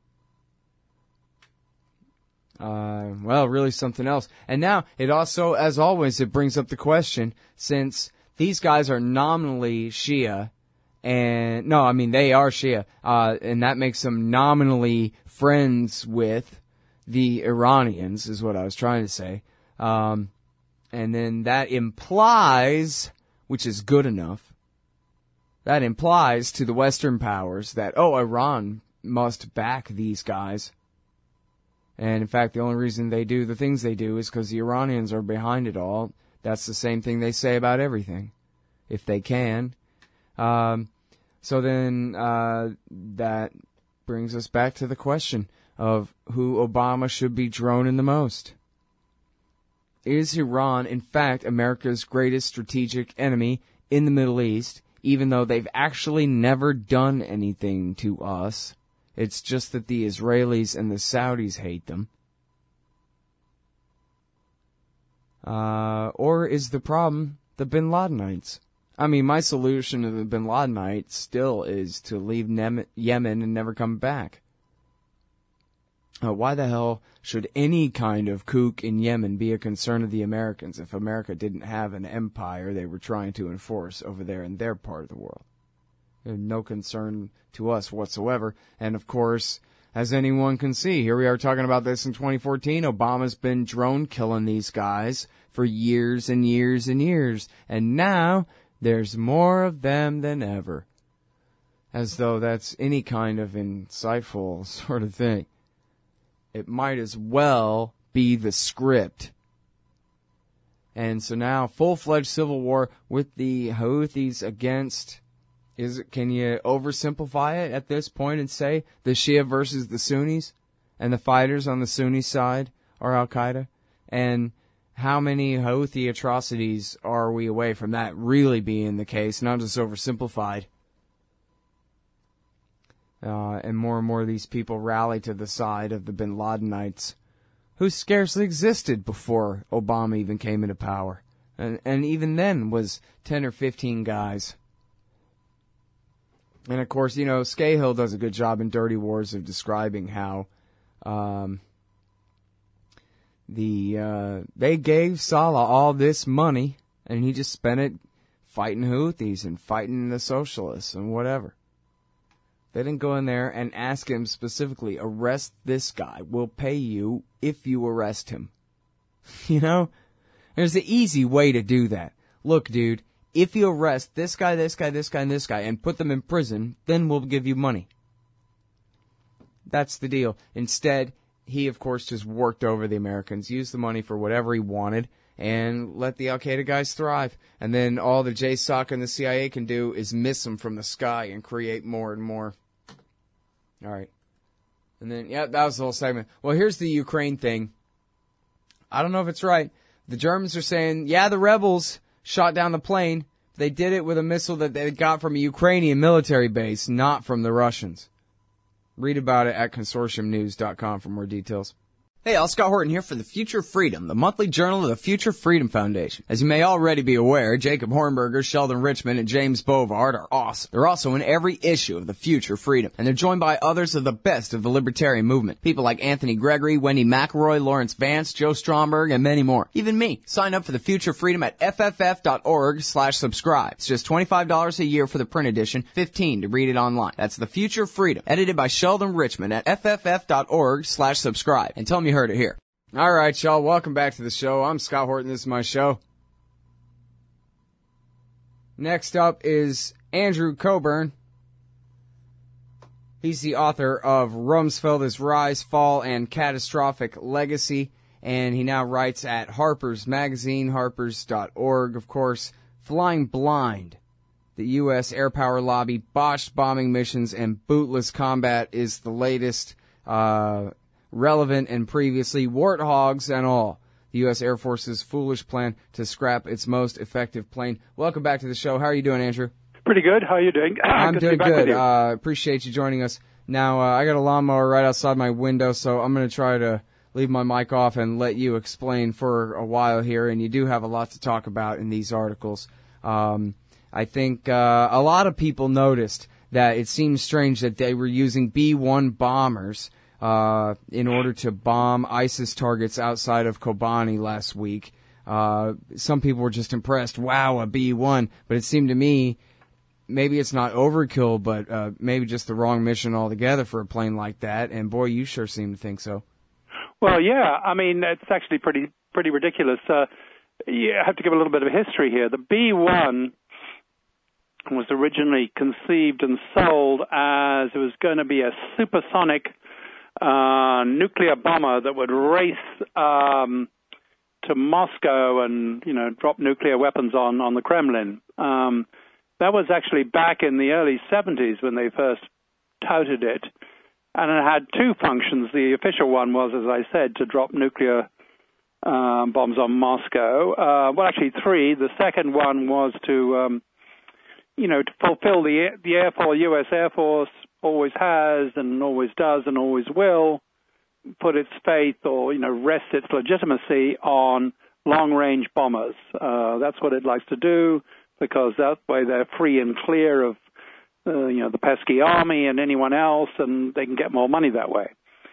Uh, well, really something else. And now, it also, as always, it brings up the question, since these guys are nominally Shia, and, no, I mean, they are Shia, uh, and that makes them nominally friends with the Iranians, is what I was trying to say. Um, and then that implies, which is good enough, that implies to the Western powers that, oh, Iran must back these guys. And in fact, the only reason they do the things they do is because the Iranians are behind it all. That's the same thing they say about everything, if they can. Um, so then uh, that brings us back to the question of who Obama should be droning the most. Is Iran, in fact, America's greatest strategic enemy in the Middle East, even though they've actually never done anything to us? It's just that the Israelis and the Saudis hate them. Uh, or is the problem the Bin Ladenites? I mean, my solution to the Bin Ladenites still is to leave Nem- Yemen and never come back. Uh, why the hell should any kind of kook in Yemen be a concern of the Americans if America didn't have an empire they were trying to enforce over there in their part of the world? No concern to us whatsoever. And of course, as anyone can see. Here we are talking about this in twenty fourteen. Obama's been drone killing these guys for years and years and years. And now there's more of them than ever. As though that's any kind of insightful sort of thing. It might as well be the script. And so now, full-fledged civil war with the Houthis against... Is it, can you oversimplify it at this point and say the Shia versus the Sunnis? And the fighters on the Sunni side are Al-Qaeda? And how many Houthi atrocities are we away from that really being the case, not just oversimplified? Uh, and more and more of these people rally to the side of the Bin Ladenites, who scarcely existed before Obama even came into power. And, and even then was ten or fifteen guys. And of course, you know, Scahill does a good job in Dirty Wars of describing how um, the uh, they gave Saleh all this money, and he just spent it fighting Houthis and fighting the socialists and whatever. They didn't go in there and ask him specifically, arrest this guy. We'll pay you if you arrest him. You know? There's an easy way to do that. Look, dude, if you arrest this guy, this guy, this guy, and this guy, and put them in prison, then we'll give you money. That's the deal. Instead, he, of course, just worked over the Americans, used the money for whatever he wanted, and let the Al-Qaeda guys thrive. And then all the J SOC and the C I A can do is miss them from the sky and create more and more. All right. And then, yeah, that was the whole segment. Well, here's the Ukraine thing. I don't know if it's right. The Germans are saying, yeah, the rebels shot down the plane. They did it with a missile that they got from a Ukrainian military base, not from the Russians. Read about it at consortium news dot com for more details. Hey, all, Scott Horton here for The Future Freedom, the monthly journal of the Future Freedom Foundation. As you may already be aware, Jacob Hornberger, Sheldon Richman, and James Bovard are awesome. They're also in every issue of The Future Freedom, and they're joined by others of the best of the libertarian movement. People like Anthony Gregory, Wendy McElroy, Lawrence Vance, Joe Stromberg, and many more. Even me. Sign up for The Future Freedom at F F F dot org slash subscribe. It's just twenty-five dollars a year for the print edition, fifteen dollars to read it online. That's The Future Freedom, edited by Sheldon Richman at F F F dot org slash subscribe. And tell me you heard it here. All right, y'all, welcome back to the show. I'm Scott Horton. This is my show. Next up is Andrew Coburn. He's the author of Rumsfeld's Rise, Fall, and Catastrophic Legacy, and he now writes at Harper's Magazine, harpers dot org. Of course, Flying Blind, the U S air power lobby, botched bombing missions, and bootless combat is the latest uh relevant and previously warthogs and all. The U S Air Force's foolish plan to scrap its most effective plane. Welcome back to the show. How are you doing, Andrew? Pretty good. How are you doing? I'm good doing to be back good. with you. Uh, appreciate you joining us. Now, uh, I got a lawnmower right outside my window, so I'm going to try to leave my mic off and let you explain for a while here, and you do have a lot to talk about in these articles. Um, I think uh, a lot of people noticed that it seems strange that they were using B one bombers Uh, in order to bomb ISIS targets outside of Kobani last week. Uh, some people were just impressed. Wow, a B one. But it seemed to me, maybe it's not overkill, but uh, maybe just the wrong mission altogether for a plane like that. And boy, you sure seem to think so. Well, yeah. I mean, it's actually pretty pretty ridiculous. Uh, you have to give a little bit of history here. The B one was originally conceived and sold as it was going to be a supersonic Uh, nuclear bomber that would race um, to Moscow and, you know, drop nuclear weapons on, on the Kremlin. Um, that was actually back in the early seventies when they first touted it. And it had two functions. The official one was, as I said, to drop nuclear uh, bombs on Moscow. Uh, well, actually three. The second one was to, um, you know, to fulfill the, the Air Force, U S Air Force, always has and always does and always will put its faith or, you know, rest its legitimacy on long-range bombers. Uh, that's what it likes to do because that way they're free and clear of, uh, you know, the pesky army and anyone else, and they can get more money that way.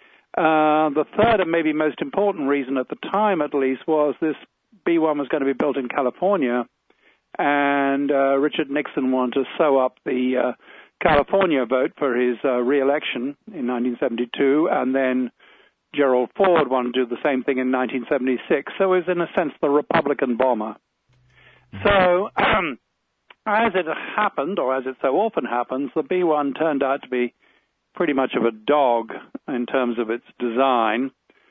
Uh, the third and maybe most important reason at the time, at least, was this B one was going to be built in California, and uh, Richard Nixon wanted to sew up the uh, California vote for his uh, re-election in nineteen seventy-two, and then Gerald Ford wanted to do the same thing in nineteen seventy-six. So it was, in a sense, the Republican bomber. So um, as it happened, or as it so often happens, the B one turned out to be pretty much of a dog in terms of its design.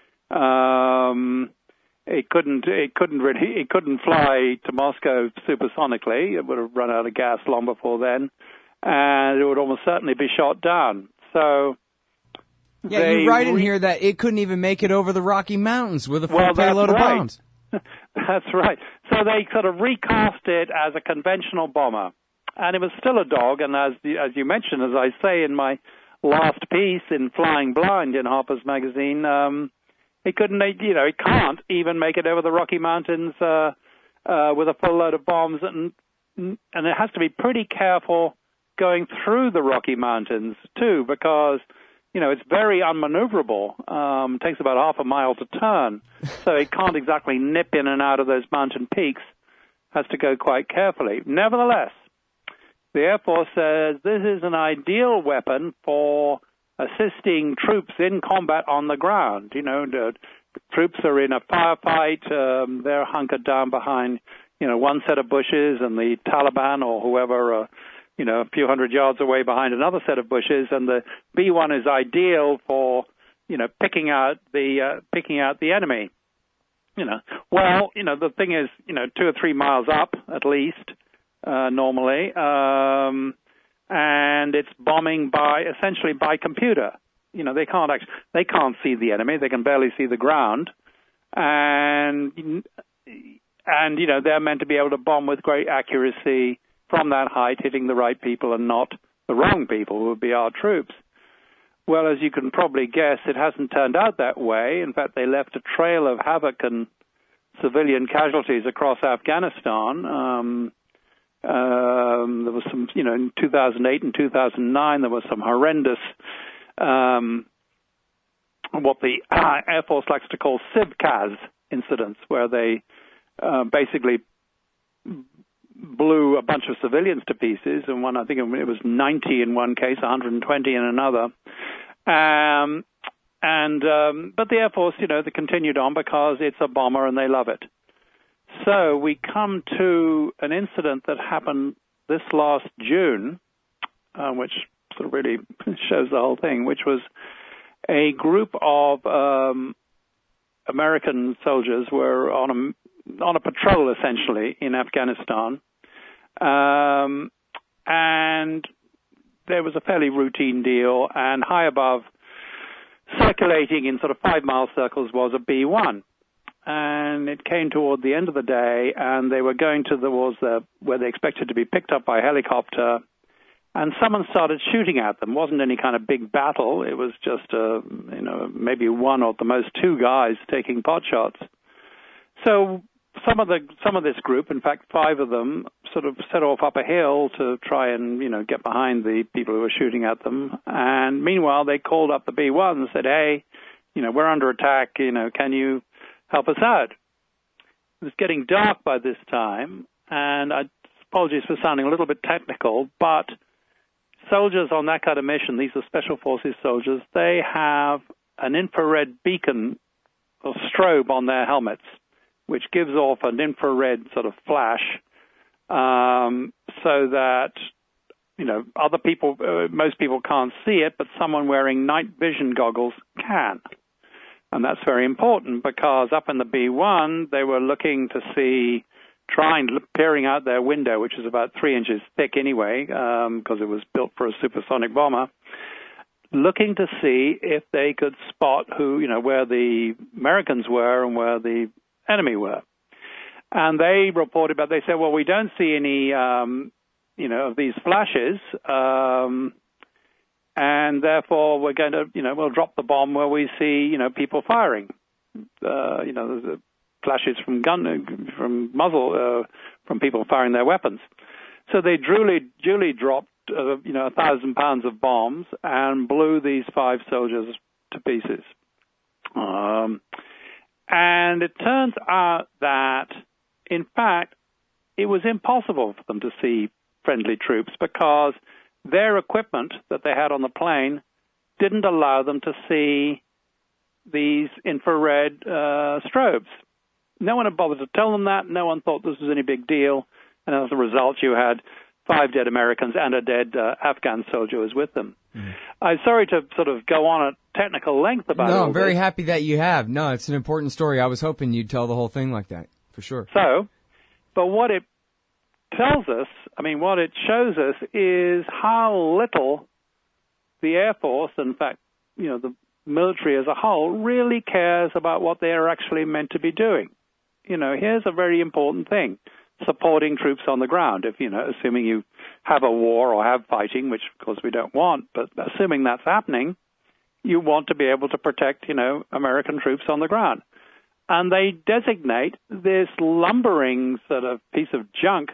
Um, it couldn't, it couldn't really, it couldn't fly to Moscow supersonically. It would have run out of gas long before then, and it would almost certainly be shot down. So, yeah, you write in re- here that it couldn't even make it over the Rocky Mountains with a full well, payload of right. bombs. That's right. So they sort of recast it as a conventional bomber, and it was still a dog. And as as you mentioned, as I say in my last piece in Flying Blind in Harper's Magazine, um, it couldn't, you know, it can't even make it over the Rocky Mountains uh, uh, with a full load of bombs, and and it has to be pretty careful going through the Rocky Mountains too, because you know it's very unmaneuverable. Um, it takes about half a mile to turn, so it can't exactly nip in and out of those mountain peaks. Has to go quite carefully. Nevertheless, the Air Force says this is an ideal weapon for assisting troops in combat on the ground. You know, the troops are in a firefight. Um, they're hunkered down behind, you know, one set of bushes, and the Taliban or whoever, uh, you know, a few hundred yards away behind another set of bushes. And the B one is ideal for, you know, picking out the uh, picking out the enemy. You know, well, you know, the thing is, you know, two or three miles up at least. Uh, normally, um, and it's bombing by essentially by computer. You know, they can't actually, they can't see the enemy; they can barely see the ground, and and you know they're meant to be able to bomb with great accuracy from that height, hitting the right people and not the wrong people, who would be our troops. Well, as you can probably guess, it hasn't turned out that way. In fact, they left a trail of havoc and civilian casualties across Afghanistan. Um, Um, there was some, you know, in two thousand eight and two thousand nine, there was some horrendous, um, what the uh, Air Force likes to call SIVCAS incidents, where they uh, basically blew a bunch of civilians to pieces, and one, I think it was ninety in one case, one hundred twenty in another. Um, and um, but the Air Force, you know, they continued on because it's a bomber and they love it. So we come to an incident that happened this last June, uh, which sort of really shows the whole thing, which was a group of um, American soldiers were on a, on a patrol, essentially, in Afghanistan. Um, and there was a fairly routine deal, and high above, circulating in sort of five-mile circles, was a B one. And it came toward the end of the day, and they were going to the was the, where they expected to be picked up by helicopter, and someone started shooting at them. It wasn't any kind of big battle. It was just, uh, you know, maybe one or at the most two guys taking pot shots. So some of the some of this group, in fact, five of them, sort of set off up a hill to try and, you know, get behind the people who were shooting at them. And meanwhile, they called up the B one and said, "Hey, you know, we're under attack. You know, can you help us out?" It was getting dark by this time, and I apologize for sounding a little bit technical, but soldiers on that kind of mission, these are Special Forces soldiers, they have an infrared beacon or strobe on their helmets, which gives off an infrared sort of flash, um, so that, you know, other people, uh, most people can't see it, but someone wearing night vision goggles can. And that's very important because up in the B one, they were looking to see, trying, peering out their window, which is about three inches thick anyway, um, because it was built for a supersonic bomber, looking to see if they could spot who, you know, where the Americans were and where the enemy were. And they reported, but they said, well, we don't see any, um, you know, of these flashes, um, and therefore we're going to, you know, we'll drop the bomb where we see, you know, people firing. Uh, you know, the flashes from gun, from muzzle, uh, from people firing their weapons. So they duly, duly dropped, uh, you know, a thousand pounds of bombs and blew these five soldiers to pieces. Um, and it turns out that, in fact, it was impossible for them to see friendly troops because their equipment that they had on the plane didn't allow them to see these infrared uh, strobes. No one had bothered to tell them that. No one thought this was any big deal. And as a result, you had five dead Americans and a dead uh, Afghan soldier was with them. Mm. I'm sorry to sort of go on at technical length about it. No, I'm very this. happy that you have. No, it's an important story. I was hoping you'd tell the whole thing like that, for sure. So, but what it tells us, I mean, what it shows us is how little the Air Force, in fact, you know, the military as a whole, really cares about what they are actually meant to be doing. You know, here's a very important thing. Supporting troops on the ground, if, you know, assuming you have a war or have fighting, which of course we don't want, but assuming that's happening, you want to be able to protect, you know, American troops on the ground. And they designate this lumbering sort of piece of junk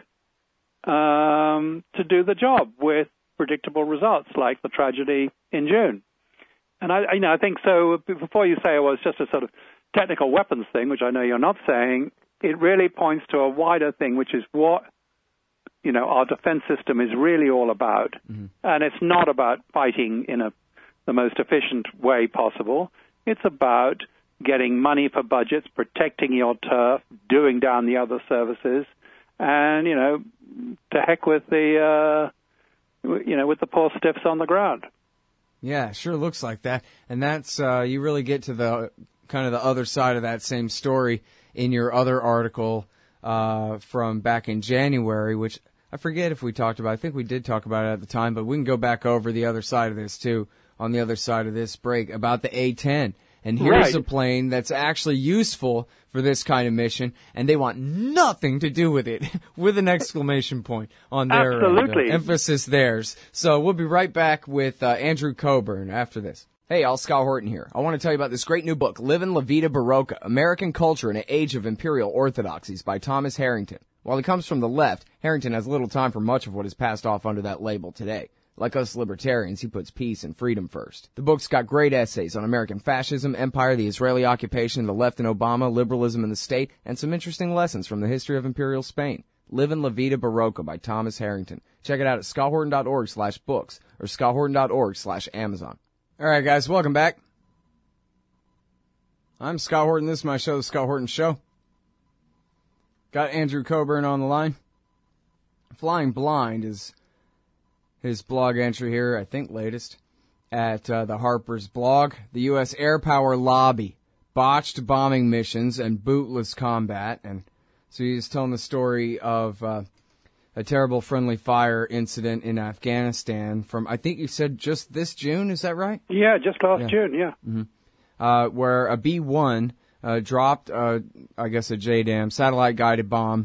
um, to do the job with predictable results, like the tragedy in June. And I, you know, I think so. Before you say it was just a sort of technical weapons thing, which I know you're not saying, it really points to a wider thing, which is what, you know, our defense system is really all about. Mm-hmm. And it's not about fighting in a, the most efficient way possible. It's about getting money for budgets, protecting your turf, doing down the other services, and, you know, to heck with the, uh, you know, with the poor stiffs on the ground. Yeah, sure looks like that. And that's, uh, you really get to the kind of the other side of that same story in your other article uh, from back in January, which I forget if we talked about. I think we did talk about it at the time, but we can go back over the other side of this, too, on the other side of this break, about the A ten. And here's right. a plane that's actually useful for this kind of mission, and they want nothing to do with it, with an exclamation point on their Absolutely. Uh, emphasis theirs. So we'll be right back with uh, Andrew Coburn after this. Hey, all, Scott Horton here. I want to tell you about this great new book, Livin' La Vida Barocca, American Culture in an Age of Imperial Orthodoxies by Thomas Harrington. While he comes from the left, Harrington has little time for much of what is passed off under that label today. Like us libertarians, he puts peace and freedom first. The book's got great essays on American fascism, empire, the Israeli occupation, the left and Obama, liberalism in the state, and some interesting lessons from the history of Imperial Spain. Livin' La Vida Barocca by Thomas Harrington. Check it out at scotthorton.org slash books or scotthorton.org slash Amazon. All right, guys, welcome back. I'm Scott Horton. This is my show, The Scott Horton Show. Got Andrew Coburn on the line. Flying Blind is his blog entry here, I think latest, at uh, the Harper's blog. The U S Air Power Lobby, botched bombing missions and bootless combat. And so he's telling the story of uh, a terrible friendly fire incident in Afghanistan from, I think you said just this June, is that right? Yeah, just last yeah. June, yeah. Mm-hmm. Uh, where a B one uh, dropped, uh, I guess, a J DAM, satellite-guided bomb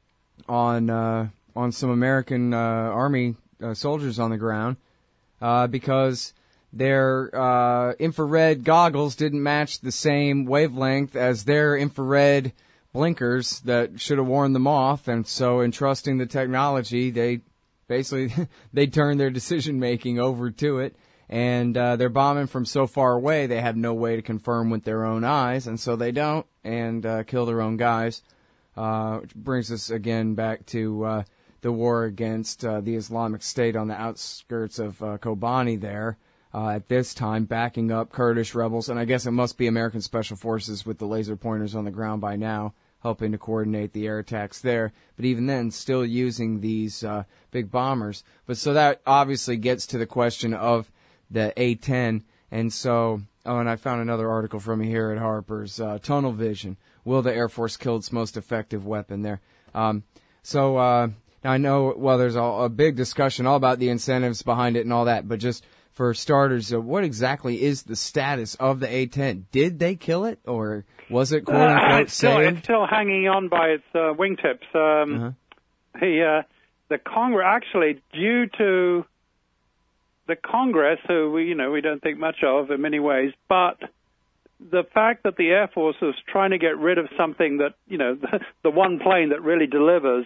on uh, on some American uh, Army uh, soldiers on the ground uh, because their uh, infrared goggles didn't match the same wavelength as their infrared blinkers that should have warned them off, and so in trusting the technology, they basically they turned their decision-making over to it, and uh, they're bombing from so far away they have no way to confirm with their own eyes, and so they don't, and uh, kill their own guys, uh, which brings us again back to uh, the war against uh, the Islamic State on the outskirts of uh, Kobani there, uh, at this time, backing up Kurdish rebels, and I guess it must be American Special Forces with the laser pointers on the ground by now, helping to coordinate the air attacks there, but even then, still using these uh, big bombers. But so that obviously gets to the question of the A ten, and so, oh, and I found another article from here at Harper's, uh, Tunnel Vision, will the Air Force kill its most effective weapon there? Um, so, uh, now I know, well, there's a, a big discussion all about the incentives behind it and all that, but just for starters, uh, what exactly is the status of the A ten? Did they kill it, or was it, quote-unquote, uh, it's still, saved? It's still hanging on by its uh, wingtips. Um, uh-huh. The, uh, the Congress, actually, due to the Congress, who we, you know, we don't think much of in many ways, but the fact that the Air Force was trying to get rid of something that, you know, the, the one plane that really delivers,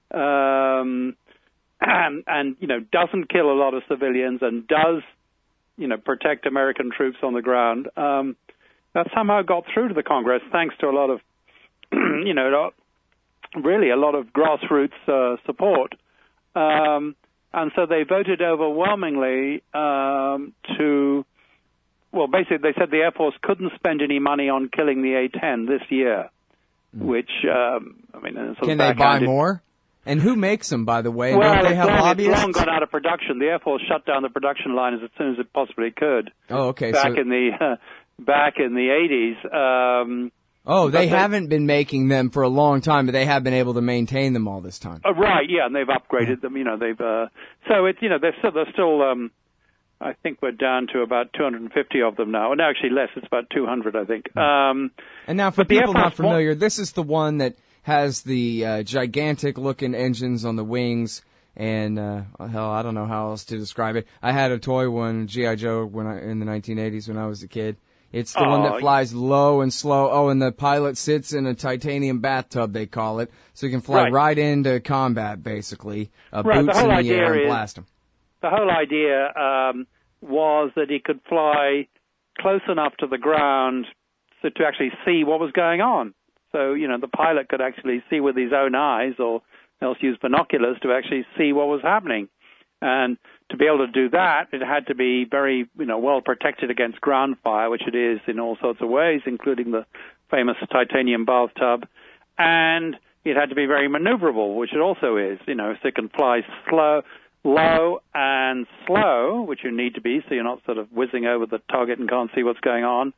um, and, and, you know, doesn't kill a lot of civilians and does, you know, protect American troops on the ground, um, that somehow got through to the Congress thanks to a lot of, you know, really a lot of grassroots uh, support. Um, And so they voted overwhelmingly um, to, well, basically they said the Air Force couldn't spend any money on killing the A ten this year, mm. which, um, I mean, sort can of they buy backhanded. more? And who makes them, by the way? And well, don't they have long, lobbyists? It's long gone out of production. The Air Force shut down the production line as soon as it possibly could. Oh, okay. Back so... in the uh, back in the eighties. Um, oh, they they, haven't been making them for a long time, but they have been able to maintain them all this time. Uh, right. Yeah, and they've upgraded them. You know, they've. Uh, so it's you know they're still they're still. Um, I think we're down to about two hundred fifty of them now. And actually less. It's about two hundred, I think. Um, and now, for but the people Air not Force familiar, this is the one that has the uh, gigantic-looking engines on the wings, and uh, hell, I don't know how else to describe it. I had a toy one, G I. Joe, when I in the nineteen eighties when I was a kid. It's the oh, one that flies low and slow. Oh, and the pilot sits in a titanium bathtub, they call it, so you can fly right, right into combat, basically. Uh, right. Boots the whole in the idea air and is, blast them. The whole idea um, was that he could fly close enough to the ground so to actually see what was going on. So, you know, the pilot could actually see with his own eyes or else use binoculars to actually see what was happening. And to be able to do that, it had to be very, you know, well protected against ground fire, which it is in all sorts of ways, including the famous titanium bathtub. And it had to be very maneuverable, which it also is, you know, so it can fly slow, low and slow, which you need to be, so you're not sort of whizzing over the target and can't see what's going on.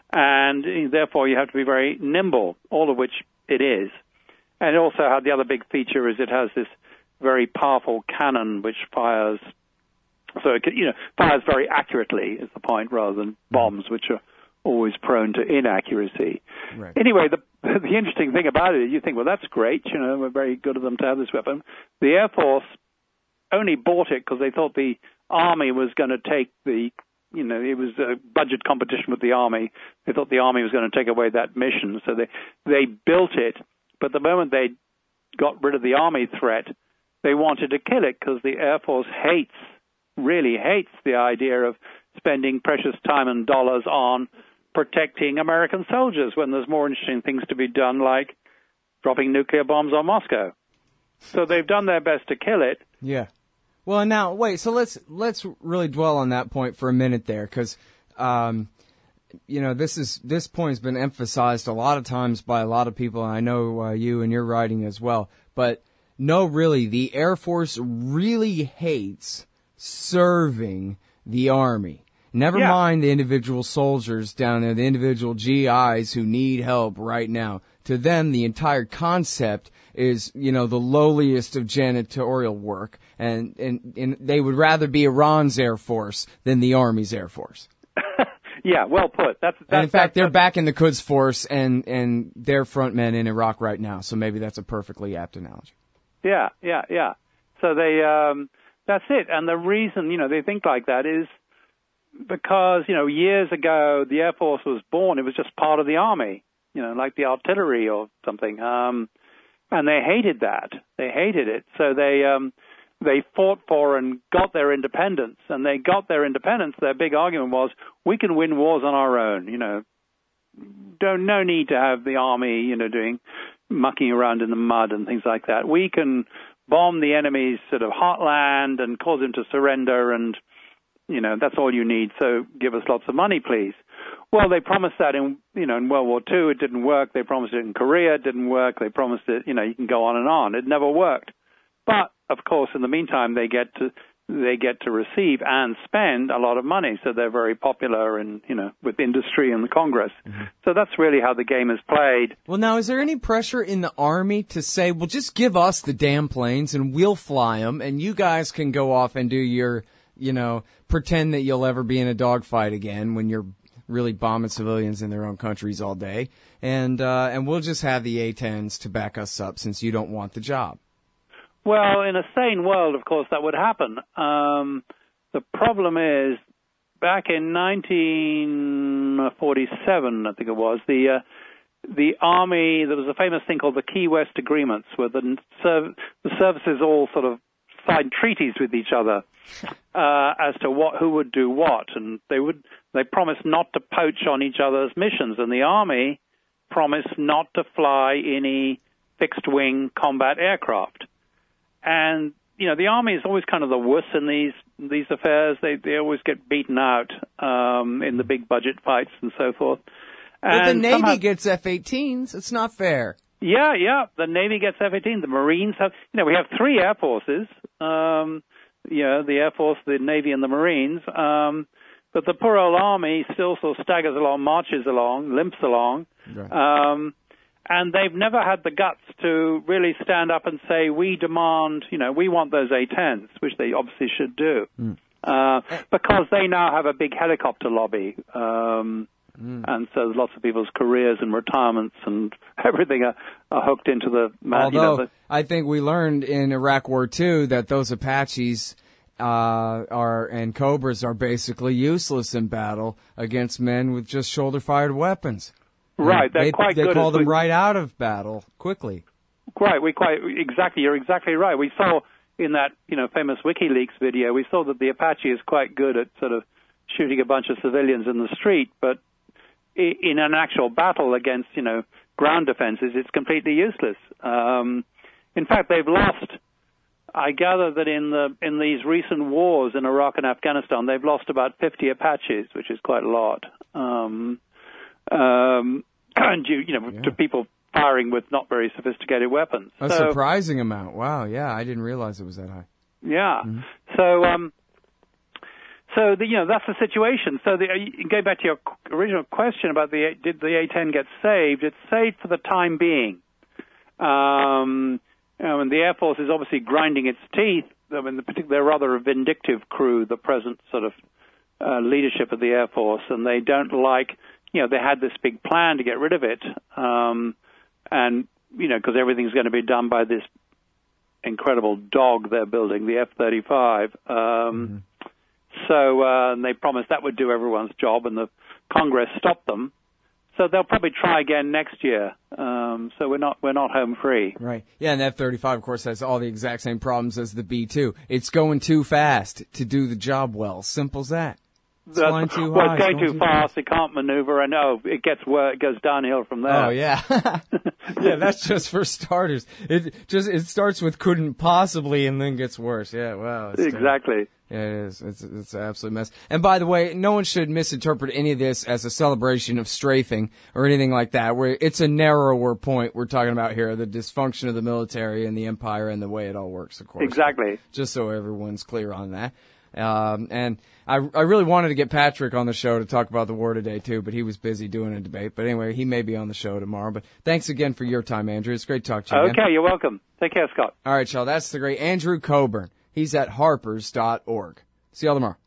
And therefore you have to be very nimble, all of which it is. And it also had the other big feature is it has this very powerful cannon which fires, so it can, you know, fires very accurately is the point, rather than bombs which are always prone to inaccuracy. Right. Anyway, the the interesting thing about it is you think, well, that's great, you know, we're very good of them to have this weapon. The Air Force only bought it because they thought the Army was going to take the, you know, it was a budget competition with the Army. They thought the Army was going to take away that mission, so they they built it. But the moment they got rid of the Army threat, they wanted to kill it because the Air Force hates, really hates the idea of spending precious time and dollars on protecting American soldiers when there's more interesting things to be done, like dropping nuclear bombs on Moscow. So they've done their best to kill it. Yeah. Well, now wait. So let's let's really dwell on that point for a minute there, because um, you know this is this point has been emphasized a lot of times by a lot of people, and I know uh, you and your writing as well. But no, really, the Air Force really hates serving the Army. Never yeah. mind the individual soldiers down there, the individual G Is who need help right now. To them, the entire concept is, you know, the lowliest of janitorial work, and, and, and they would rather be Iran's Air Force than the Army's Air Force. Yeah, well put. That's, that's, and in fact, that's, they're that's, back in the Quds Force and, and they're front men in Iraq right now, so maybe that's a perfectly apt analogy. Yeah, yeah, yeah. So they, um, that's it. And the reason, you know, they think like that is because, you know, years ago, the Air Force was born, it was just part of the Army, you know, like the artillery or something. Um, and they hated that. They hated it. So they, um, they fought for and got their independence. And they got their independence. Their big argument was, we can win wars on our own, you know. Don't, no need to have the Army, you know, doing, mucking around in the mud and things like that. We can bomb the enemy's sort of heartland and cause him to surrender, and, you know, that's all you need. So give us lots of money, please. Well, they promised that in, you know, in World War Two. It didn't work. They promised it in Korea. It didn't work. They promised it, you know, you can go on and on. It never worked. But, of course, in the meantime, they get to they get to receive and spend a lot of money. So they're very popular in, you know, with industry and the Congress. Mm-hmm. So that's really how the game is played. Well, now, is there any pressure in the Army to say, well, just give us the damn planes and we'll fly them and you guys can go off and do your, you know, pretend that you'll ever be in a dogfight again when you're really bombing civilians in their own countries all day, and uh, and we'll just have the A tens to back us up since you don't want the job? Well, in a sane world, of course, that would happen. Um, the problem is, back in nineteen forty-seven, I think it was, the uh, the Army, there was a famous thing called the Key West Agreements, where the, serv- the services all sort of signed treaties with each other uh, as to what who would do what, and they would they promised not to poach on each other's missions, and the Army promised not to fly any fixed-wing combat aircraft. And you know, the Army is always kind of the wuss in these these affairs. They they always get beaten out um, in the big budget fights and so forth. And but the Navy somehow, gets F eighteens. It's not fair. Yeah, yeah. The Navy gets F eighteen. The Marines have, you know, we have three air forces. Um, you know, the Air Force, the Navy, and the Marines. Um, but the poor old Army still sort of staggers along, marches along, limps along. Right. Um, and they've never had the guts to really stand up and say, we demand, you know, we want those A tens, which they obviously should do. Mm. Uh, because they now have a big helicopter lobby. Um, Mm. And so lots of people's careers and retirements and everything are, are hooked into the... Although, you know, the, I think we learned in Iraq War Two that those Apaches uh, are and Cobras are basically useless in battle against men with just shoulder-fired weapons. Right, they're they, quite they good. They call them we, right out of battle quickly. Right, we quite... Exactly, you're exactly right. We saw in that, you know, famous WikiLeaks video, we saw that the Apache is quite good at sort of shooting a bunch of civilians in the street, but in an actual battle against, you know, ground defenses, it's completely useless. Um, in fact, they've lost. I gather that in the in these recent wars in Iraq and Afghanistan, they've lost about fifty Apaches, which is quite a lot. Um, um, and you, you know, yeah. to people firing with not very sophisticated weapons. A so, surprising amount. Wow. Yeah, I didn't realize it was that high. Yeah. Mm-hmm. So. Um, So, the, you know, that's the situation. So, the, going back to your original question about the did the A ten get saved, it's saved for the time being. Um, you know, and the Air Force is obviously grinding its teeth. I mean, the particular, they're rather a vindictive crew, the present sort of uh, leadership of the Air Force, and they don't like, you know, they had this big plan to get rid of it, um, and, you know, because everything's going to be done by this incredible dog they're building, the F thirty-five. Um mm-hmm. So uh, and they promised that would do everyone's job, and the Congress stopped them. So they'll probably try again next year. Um, so we're not we're not home free. Right. Yeah, and the F thirty-five, of course, has all the exact same problems as the B two. It's going too fast to do the job well. Simple as that. It's That's, flying too well, high. it's going it's too fast. It can't maneuver, and oh, it gets where it goes downhill from there. Oh yeah, yeah. That's just for starters. It just it starts with couldn't possibly, and then gets worse. Yeah. Wow. It's exactly. Terrible. Yeah, it is. It's it's an absolute mess. And by the way, no one should misinterpret any of this as a celebration of strafing or anything like that. Where it's a narrower point we're talking about here: the dysfunction of the military and the empire and the way it all works. Of course, exactly. Just so everyone's clear on that. Um, and I I really wanted to get Patrick on the show to talk about the war today too, but he was busy doing a debate. But anyway, he may be on the show tomorrow. But thanks again for your time, Andrew. It's great to talk to you. Okay, again. You're welcome. Take care, Scott. All right, y'all. That's the great Andrew Coburn. He's at harpers dot org. See y'all tomorrow.